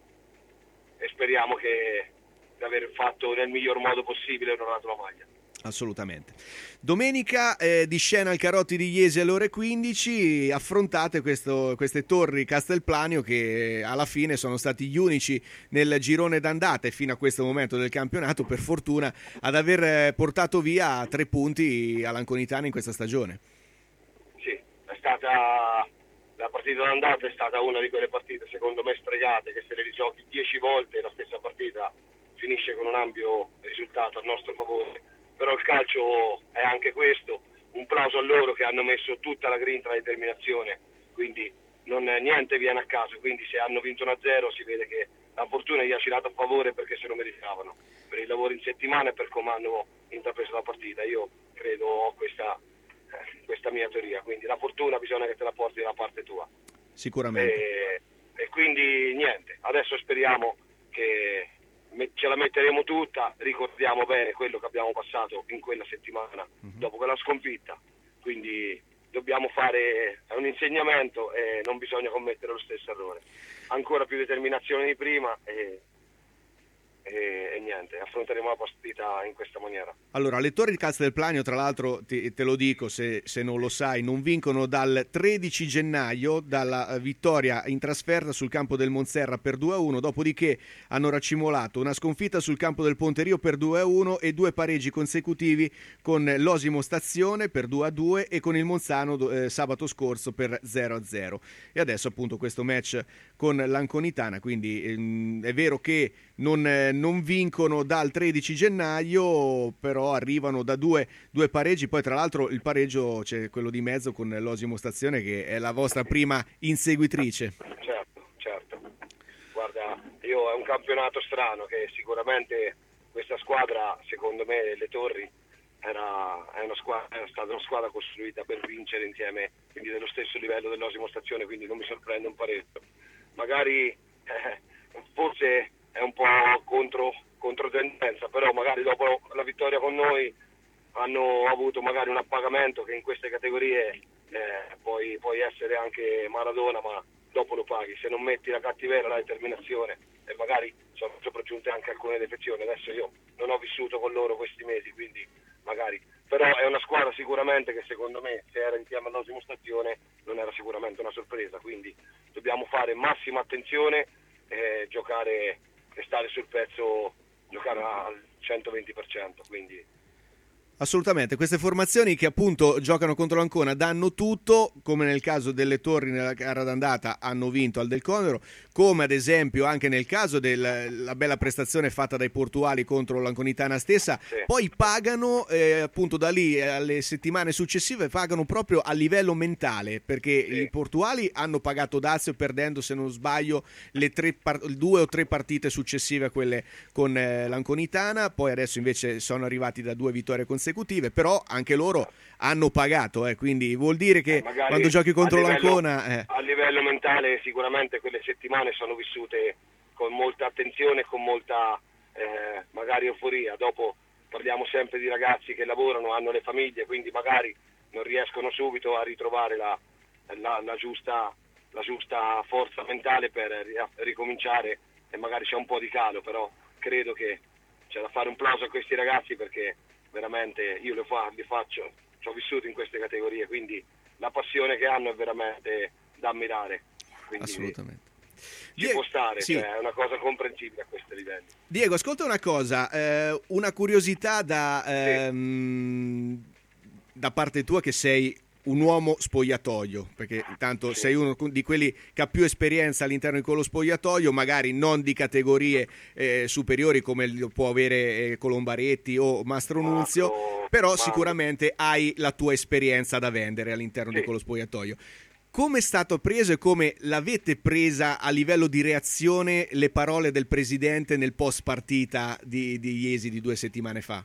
e speriamo che di aver fatto nel miglior modo possibile e onorato la maglia. Assolutamente. Domenica eh, di scena al Carotti di Iesi alle ore quindici, affrontate questo, queste torri Castelplanio che alla fine sono stati gli unici nel girone d'andata e fino a questo momento del campionato, per fortuna, ad aver portato via tre punti all'Anconitana in questa stagione. Sì, è stata la partita d'andata, è stata una di quelle partite secondo me stregate, che se le rigiochi dieci volte la stessa partita finisce con un ampio risultato a nostro favore. Però il calcio è anche questo, un plauso a loro che hanno messo tutta la grinta e la determinazione, quindi non, niente viene a caso, quindi se hanno vinto uno a zero si vede che la fortuna gli ha girato a favore perché se lo meritavano, per il lavoro in settimana e per come hanno intrapreso la partita. Io credo, ho questa, eh, questa mia teoria, quindi la fortuna bisogna che te la porti dalla parte tua. Sicuramente. E, e quindi niente, adesso speriamo che ce la metteremo tutta, ricordiamo bene quello che abbiamo passato in quella settimana uh-huh. dopo quella sconfitta, quindi dobbiamo fare un insegnamento e non bisogna commettere lo stesso errore, ancora più determinazione di prima e, e, e niente, affronteremo la partita in questa maniera. Allora, le Torri di Castelplanio, tra l'altro ti, te lo dico se, se non lo sai, non vincono dal tredici gennaio, dalla vittoria in trasferta sul campo del Monserra per due a uno, dopodiché hanno racimolato una sconfitta sul campo del Ponterio per due a uno e due pareggi consecutivi con l'Osimo Stazione per due a due e con il Monzano eh, sabato scorso per zero a zero. E adesso appunto questo match con l'Anconitana, quindi ehm, è vero che non, eh, non vincono dal tredici gennaio, però arrivano da due, due pareggi, poi tra l'altro il pareggio c'è quello di mezzo con l'Osimo Stazione che è la vostra prima inseguitrice. Certo, certo. Guarda, io è un campionato strano che sicuramente questa squadra, secondo me, le Torri, era, è una squadra, è stata una squadra costruita per vincere insieme, quindi dello stesso livello dell'Osimo Stazione, quindi non mi sorprende un pareggio. Magari eh, forse è un po' contro controtendenza, però magari dopo la vittoria con noi hanno avuto magari un appagamento che in queste categorie eh, puoi, puoi essere anche Maradona, ma dopo lo paghi, se non metti la cattiveria, la determinazione, e magari sono sopraggiunte anche alcune defezioni. Adesso io non ho vissuto con loro questi mesi, quindi magari, però è una squadra sicuramente che secondo me, se era insieme all'ultima stazione, non era sicuramente una sorpresa, quindi dobbiamo fare massima attenzione e giocare e stare sul pezzo, giocare al centoventi per cento, quindi Assolutamente, queste formazioni che appunto giocano contro l'Ancona danno tutto, come nel caso delle Torri nella gara d'andata hanno vinto al Del Condoro, come ad esempio anche nel caso della bella prestazione fatta dai Portuali contro l'Anconitana stessa, sì. Poi pagano eh, appunto da lì alle settimane successive, pagano proprio a livello mentale, perché sì. I Portuali hanno pagato dazio perdendo, se non sbaglio, le tre par- due o tre partite successive a quelle con eh, l'Anconitana, poi adesso invece sono arrivati da due vittorie consecutive, consecutive, però anche loro hanno pagato, eh, quindi vuol dire che eh, quando giochi contro a livello, l'Ancona eh. a livello mentale sicuramente quelle settimane sono vissute con molta attenzione, con molta eh, magari euforia. Dopo parliamo sempre di ragazzi che lavorano, hanno le famiglie, quindi magari non riescono subito a ritrovare la, la, la, giusta, la giusta forza mentale per ricominciare, e magari c'è un po' di calo, però credo che c'è da fare un plauso a questi ragazzi, perché veramente io li, fa, li faccio, ci ho vissuto in queste categorie, quindi la passione che hanno è veramente da ammirare. Quindi assolutamente. Ci Die- può stare, sì. Cioè, è una cosa comprensibile a questi livelli. Diego, ascolta una cosa, eh, una curiosità da, ehm, sì. da parte tua, che sei un uomo spogliatoio, perché intanto sì. sei uno di quelli che ha più esperienza all'interno di quello spogliatoio, magari non di categorie eh, superiori come può avere eh, Colombaretti o Mastro Nunzio, Marco, però Marco. Sicuramente hai la tua esperienza da vendere all'interno sì. di quello spogliatoio. Come è stato preso e come l'avete presa a livello di reazione le parole del presidente nel post partita di, di Iesi di due settimane fa?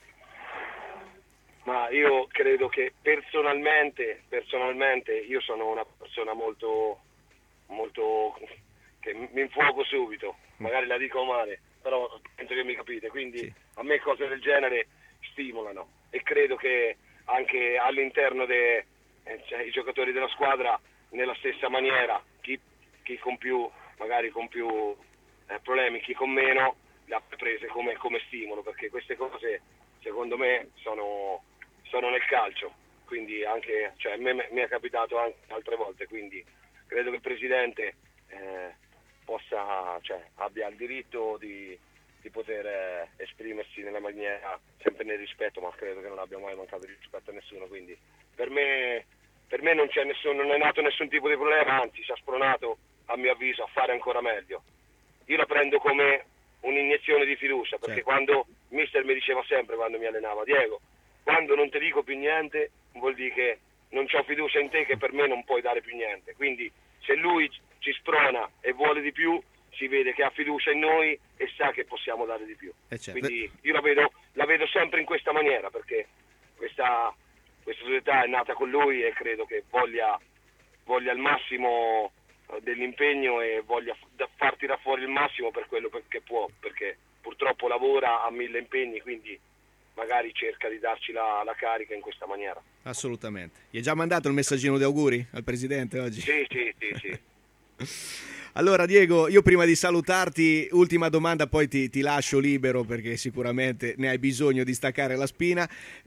Ma io credo che personalmente, personalmente io sono una persona molto, molto che mi infuoco subito, magari la dico male, però penso che mi capite, quindi sì. A me cose del genere stimolano, e credo che anche all'interno dei cioè, i giocatori della squadra nella stessa maniera, chi, chi con più, magari con più eh, problemi, chi con meno, le ha prese come, come stimolo, perché queste cose secondo me sono sono nel calcio, quindi anche, cioè, a me mi è capitato anche altre volte, quindi credo che il presidente eh, possa, cioè, abbia il diritto di, di poter eh, esprimersi nella maniera, sempre nel rispetto, ma credo che non abbia mai mancato di rispetto a nessuno, quindi per me, per me non c'è nessuno, non è nato nessun tipo di problema, anzi ci ha spronato, a mio avviso, a fare ancora meglio. Io la prendo come un'iniezione di fiducia, perché certo. Quando mister mi diceva sempre, quando mi allenava, Diego, quando non ti dico più niente vuol dire che non c'ho fiducia in te, che per me non puoi dare più niente, quindi se lui ci sprona e vuole di più, si vede che ha fiducia in noi e sa che possiamo dare di più. Eh certo. Quindi io la vedo, la vedo sempre in questa maniera, perché questa, questa società è nata con lui e credo che voglia, voglia il massimo dell'impegno e voglia far tirare fuori il massimo per quello che può, perché purtroppo lavora a mille impegni, quindi magari cerca di darci la, la carica in questa maniera. Assolutamente. Gli hai già mandato il messaggino di auguri al presidente oggi? Sì, sì, sì, sì. Allora Diego, io prima di salutarti, ultima domanda, poi ti, ti lascio libero perché sicuramente ne hai bisogno di staccare la spina.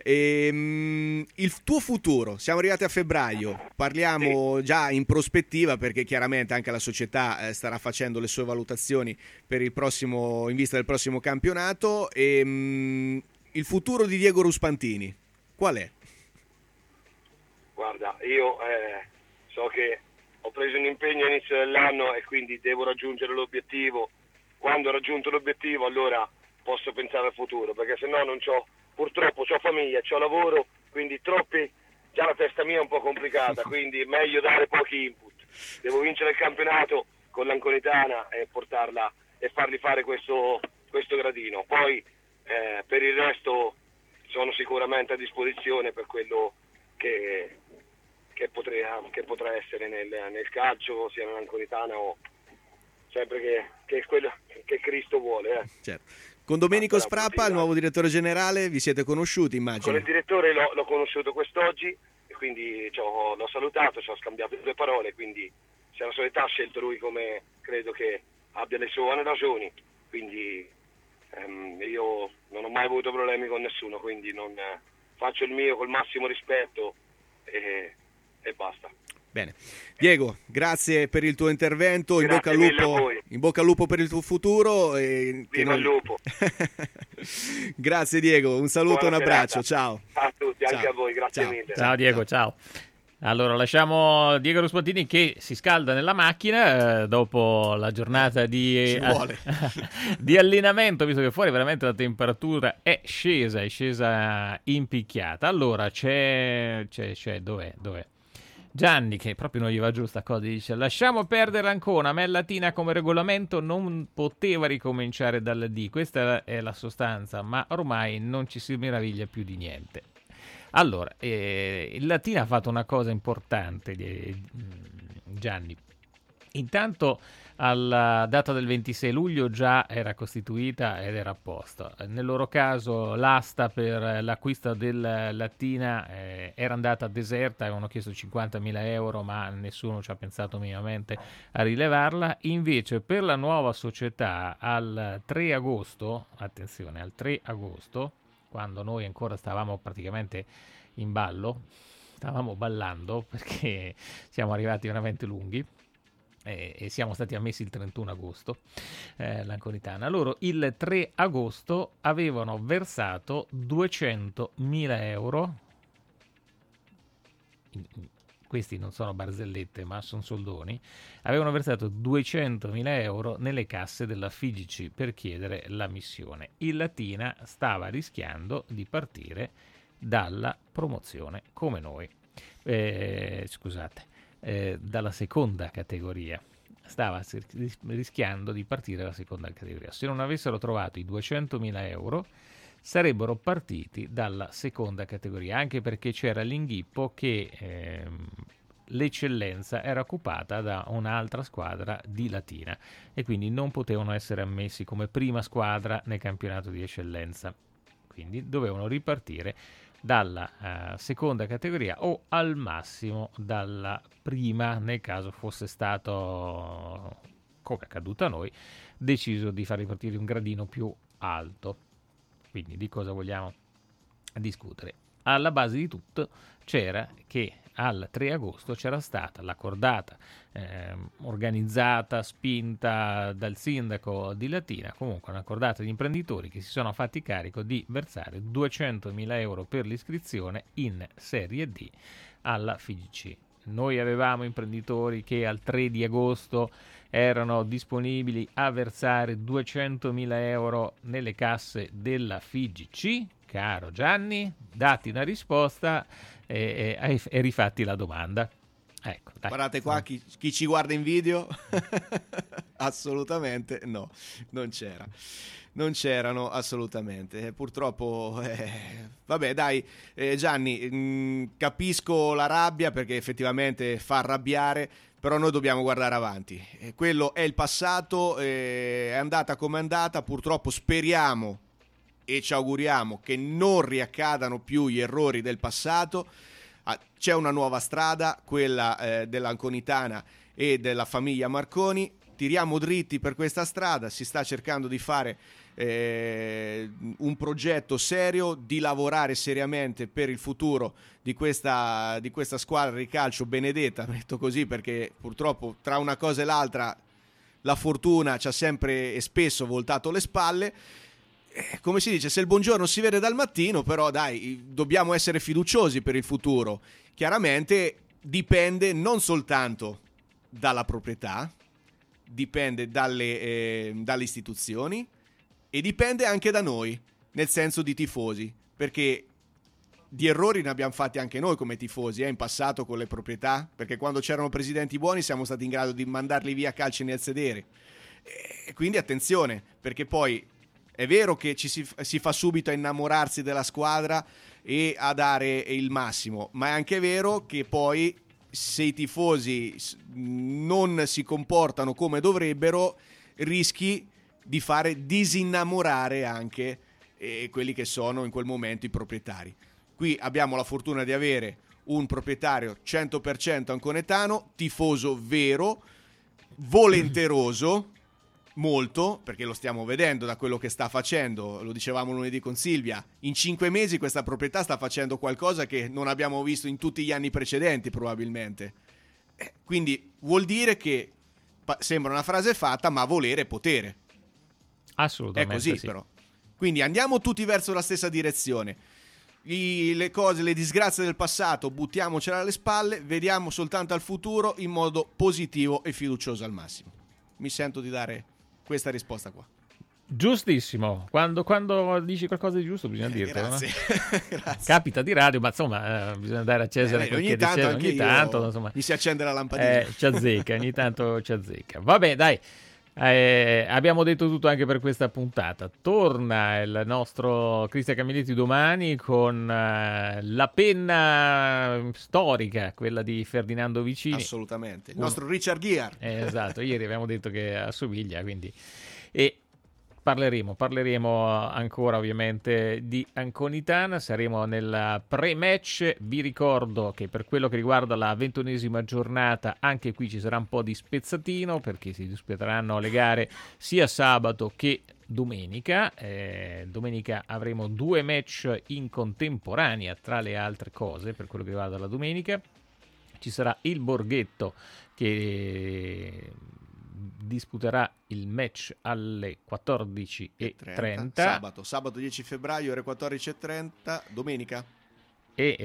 Ehm, il tuo futuro, siamo arrivati a febbraio, parliamo sì. già in prospettiva, perché chiaramente anche la società eh, starà facendo le sue valutazioni per il prossimo, in vista del prossimo campionato. Ehm, il futuro di Diego Ruspantini, qual è? Guarda, io eh, so che ho preso un impegno all'inizio dell'anno e quindi devo raggiungere l'obiettivo. Quando ho raggiunto l'obiettivo allora posso pensare al futuro, perché se no non c'ho, purtroppo c'ho famiglia, c'ho lavoro, quindi troppi, già la testa mia è un po' complicata, quindi è meglio dare pochi input. Devo vincere il campionato con l'Anconitana e portarla e fargli fare questo, questo gradino. Poi eh, per il resto sono sicuramente a disposizione per quello che Che potrà, che potrà essere nel, nel calcio, sia nell'Anconitana o sempre che, che è quello che Cristo vuole. Eh. Certo. Con Domenico Sprappa, il nuovo direttore generale, vi siete conosciuti, immagino? Con il direttore l'ho, l'ho conosciuto quest'oggi, e quindi l'ho salutato, ci ho scambiato due parole, quindi se la società ha scelto lui, come credo che abbia le sue buone ragioni, quindi ehm, io non ho mai avuto problemi con nessuno, quindi non, eh, faccio il mio col massimo rispetto e, e basta. Bene. Diego, grazie per il tuo intervento, in bocca, Grazie al mille a lupo, voi. in bocca al lupo per il tuo futuro. E che Viva noi- il lupo! Grazie Diego, un saluto, Buona un abbraccio, serata. ciao. A tutti, anche Ciao. a voi, grazie Ciao. mille. Ciao Diego, ciao. Allora, lasciamo Diego Ruspattini che si scalda nella macchina eh, dopo la giornata di, Ci vuole. di allenamento, visto che fuori veramente la temperatura è scesa, è scesa impicchiata. Allora, c'è, c'è, c'è, dov'è, dov'è? Gianni, che proprio non gli va giù sta cosa, dice: lasciamo perdere Ancona, a me Latina come regolamento non poteva ricominciare dalla D, questa è la sostanza, ma ormai non ci si meraviglia più di niente. Allora, eh, il Latina ha fatto una cosa importante, eh, Gianni. Intanto alla data del ventisei luglio già era costituita ed era a posto. Nel loro caso l'asta per l'acquisto del Latina eh, era andata deserta, avevano chiesto cinquantamila euro ma nessuno ci ha pensato minimamente a rilevarla. Invece per la nuova società al tre agosto, attenzione, al tre agosto, quando noi ancora stavamo praticamente in ballo, stavamo ballando perché siamo arrivati veramente lunghi, e, e siamo stati ammessi il trentuno agosto, eh, l'Anconitana. Loro il tre agosto avevano versato duecentomila euro, questi non sono barzellette ma sono soldoni, avevano versato duecentomila euro nelle casse della F I G C per chiedere la missione. Il Latina stava rischiando di partire dalla promozione come noi, eh, scusate, eh, dalla seconda categoria. Stava rischiando di partire dalla seconda categoria. Se non avessero trovato i duecentomila euro sarebbero partiti dalla seconda categoria, anche perché c'era l'inghippo che ehm, l'eccellenza era occupata da un'altra squadra di Latina e quindi non potevano essere ammessi come prima squadra nel campionato di eccellenza, quindi dovevano ripartire dalla uh, seconda categoria o al massimo dalla prima, nel caso fosse stato, come è accaduto a noi, deciso di far ripartire un gradino più alto. Quindi di cosa vogliamo discutere? Alla base di tutto c'era che al tre agosto c'era stata la cordata eh, organizzata, spinta dal sindaco di Latina, comunque una cordata di imprenditori che si sono fatti carico di versare duecentomila euro per l'iscrizione in Serie D alla F I G C. Noi avevamo imprenditori che al tre di agosto erano disponibili a versare duecentomila euro nelle casse della F I G C. Caro Gianni, dati una risposta e, e, e rifatti la domanda. Ecco, dai. Guardate qua, chi, chi ci guarda in video, assolutamente no, non c'era. Non c'erano assolutamente, eh, purtroppo, eh, vabbè dai eh, Gianni, mh, capisco la rabbia perché effettivamente fa arrabbiare, però noi dobbiamo guardare avanti, eh, quello è il passato, eh, è andata come è andata, purtroppo speriamo e ci auguriamo che non riaccadano più gli errori del passato. Ah, c'è una nuova strada, quella eh, dell'Anconitana e della famiglia Marconi, tiriamo dritti per questa strada, si sta cercando di fare eh, un progetto serio, di lavorare seriamente per il futuro di questa, di questa squadra di calcio benedetta, detto così perché purtroppo tra una cosa e l'altra la fortuna ci ha sempre e spesso voltato le spalle. Eh, come si dice, se il buongiorno si vede dal mattino, però dai, dobbiamo essere fiduciosi per il futuro. Chiaramente dipende non soltanto dalla proprietà, dipende dalle, eh, dalle istituzioni e dipende anche da noi, nel senso di tifosi, perché di errori ne abbiamo fatti anche noi come tifosi eh, in passato con le proprietà, perché quando c'erano presidenti buoni siamo stati in grado di mandarli via a calci nel sedere. E quindi attenzione, perché poi è vero che ci si, si fa subito a innamorarsi della squadra e a dare il massimo, ma è anche vero che poi se i tifosi non si comportano come dovrebbero, rischi di fare disinnamorare anche eh, quelli che sono in quel momento i proprietari. Qui abbiamo la fortuna di avere un proprietario cento per cento anconetano, tifoso vero, volenteroso, molto, perché lo stiamo vedendo da quello che sta facendo, lo dicevamo lunedì con Silvia, in cinque mesi questa proprietà sta facendo qualcosa che non abbiamo visto in tutti gli anni precedenti probabilmente. Eh, quindi vuol dire che, pa- sembra una frase fatta, ma volere è potere. Assolutamente è così sì. Però. Quindi andiamo tutti verso la stessa direzione. I, le cose, le disgrazie del passato buttiamocele alle spalle, vediamo soltanto al futuro in modo positivo e fiducioso al massimo. Mi sento di dare questa risposta qua. Giustissimo, quando, quando dici qualcosa di giusto bisogna eh, dirtelo, grazie. no? Grazie. Capita di radio, ma insomma eh, bisogna dare a Cesare eh, quel ogni che è di tanto, Cesare, anche ogni io tanto insomma, mi si accende la lampadina, eh, ci azzecca, ogni tanto ci azzecca. Vabbè, dai, eh, abbiamo detto tutto anche per questa puntata. Torna il nostro Cristian Camilletti domani con eh, la penna storica, quella di Ferdinando Vicini. Assolutamente, il Uno. nostro Richard Gere. Eh, esatto, ieri abbiamo detto che assomiglia, quindi... E parleremo, parleremo ancora ovviamente di Anconitana, saremo nel pre-match. Vi ricordo che per quello che riguarda la ventunesima giornata anche qui ci sarà un po' di spezzatino, perché si disputeranno le gare sia sabato che domenica. Eh, domenica avremo due match in contemporanea, tra le altre cose, per quello che riguarda la domenica. Ci sarà il Borghetto che disputerà il match alle quattordici e trenta. Sabato, sabato dieci febbraio ore quattordici e trenta, domenica. E,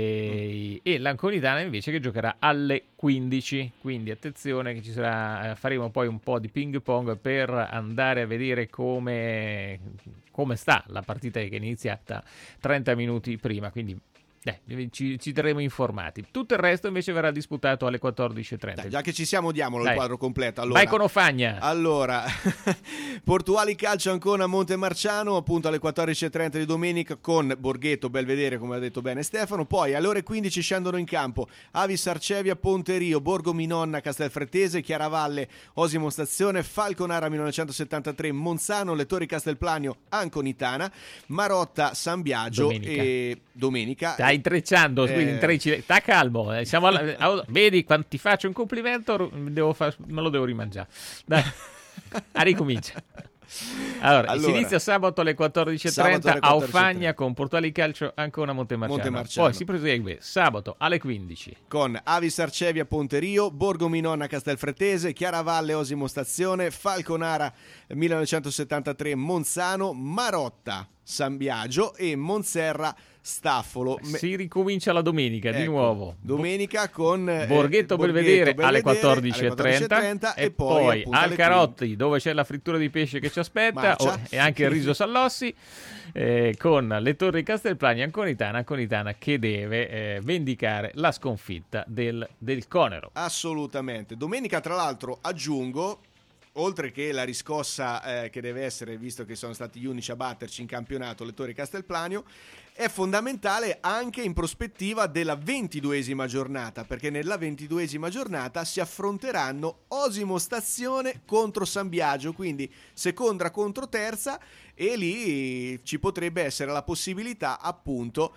e, e l'Anconitana invece che giocherà alle quindici, quindi attenzione che ci sarà, faremo poi un po' di ping pong per andare a vedere come, come sta la partita che è iniziata trenta minuti prima, quindi Eh, ci, ci terremo informati. Tutto il resto invece verrà disputato alle quattordici e trenta. Dai, già che ci siamo, diamolo Dai. il quadro completo. Allora, Vai con Ofagna. Allora, Portuali Calcio Ancona Montemarciano, appunto alle quattordici e trenta di domenica con Borghetto Belvedere, come ha detto bene Stefano. Poi alle ore quindici scendono in campo Avis Arcevia Ponterio, Borgo Minonna Castelfrettese, Chiaravalle Osimo Stazione, Falconara millenovecentosettantatré Monzano, Lettori Castelplanio Anconitana, Marotta San Biagio Domenica. e domenica. Stai intrecciando, Eh. quindi intrecci. Sta calmo. eh, Siamo alla... Vedi, quando ti faccio un complimento, devo far... me lo devo rimangiare. Dai, a ricomincia. Allora, Allora, si inizia sabato alle quattordici e sabato trenta alle a quattordici e trenta. Ofagna con Portuali Calcio Ancona Montemarciano. Montemarciano. Poi si prosegue sabato alle quindici con Avis Arcevia Ponterio, Borgo Minonna Castelfrettese, Chiaravalle Osimo Stazione, Falconara millenovecentosettantatré Monzano, Marotta San Biagio e Monserra Staffolo. Si ricomincia la domenica di Ecco, nuovo. Domenica con eh, Borghetto Belvedere alle quattordici e trenta e e poi, poi appunto, al alle Carotti dove c'è la frittura di pesce che ci aspetta Marcia. oh, e anche il riso Sallossi eh, con le Torri Castelplani Anconitana Anconitana che deve eh, vendicare la sconfitta del, del Conero. Assolutamente. Domenica, tra l'altro, aggiungo, oltre che la riscossa eh, che deve essere, visto che sono stati gli unici a batterci in campionato, le Torri Castelplanio, è fondamentale anche in prospettiva della ventiduesima giornata, perché nella ventiduesima giornata si affronteranno Osimo Stazione contro San Biagio, quindi seconda contro terza, e lì ci potrebbe essere la possibilità appunto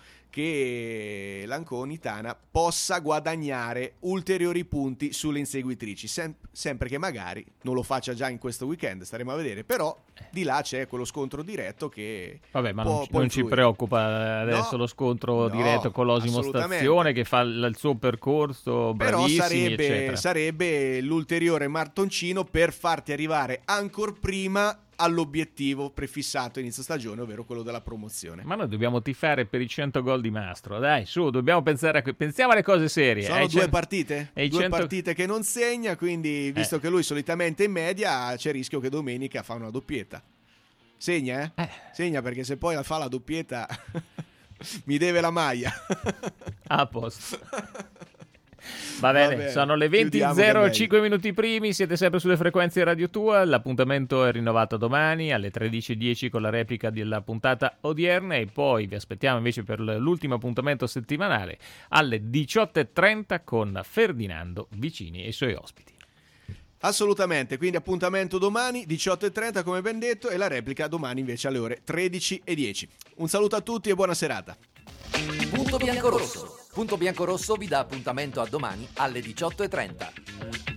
che l'Anconitana possa guadagnare ulteriori punti sulle inseguitrici, Sem- sempre che magari non lo faccia già in questo weekend, staremo a vedere, però di là c'è quello scontro diretto che Vabbè, ma può, non, ci- può non ci influire. preoccupa adesso No, lo scontro no, diretto con l'Osimo assolutamente. Stazione che fa il, il suo percorso, Però bravissimi, sarebbe, eccetera. sarebbe l'ulteriore martoncino per farti arrivare ancor prima all'obiettivo prefissato inizio stagione, ovvero quello della promozione. Ma noi dobbiamo tifare per i cento gol di Mastro, dai, su, dobbiamo pensare a que- pensiamo alle cose serie. Sono eh, due cen- partite? e i Due cento partite che non segna, quindi visto Eh. che lui solitamente in media c'è il rischio che domenica fa una doppietta. Segna, eh? Eh. Segna, perché se poi fa la doppietta mi deve la maglia. A posto. Va bene, bene, sono le venti e chiudiamo zero che è cinque minuti primi, siete sempre sulle frequenze Radio Tua, l'appuntamento è rinnovato domani alle tredici e dieci con la replica della puntata odierna e poi vi aspettiamo invece per l'ultimo appuntamento settimanale alle diciotto e trenta con Ferdinando Vicini e i suoi ospiti. Assolutamente, quindi appuntamento domani diciotto e trenta come ben detto e la replica domani invece alle ore tredici e dieci. Un saluto a tutti e buona serata. Punto Biancorosso. Punto Biancorosso vi dà appuntamento a domani alle diciotto e trenta.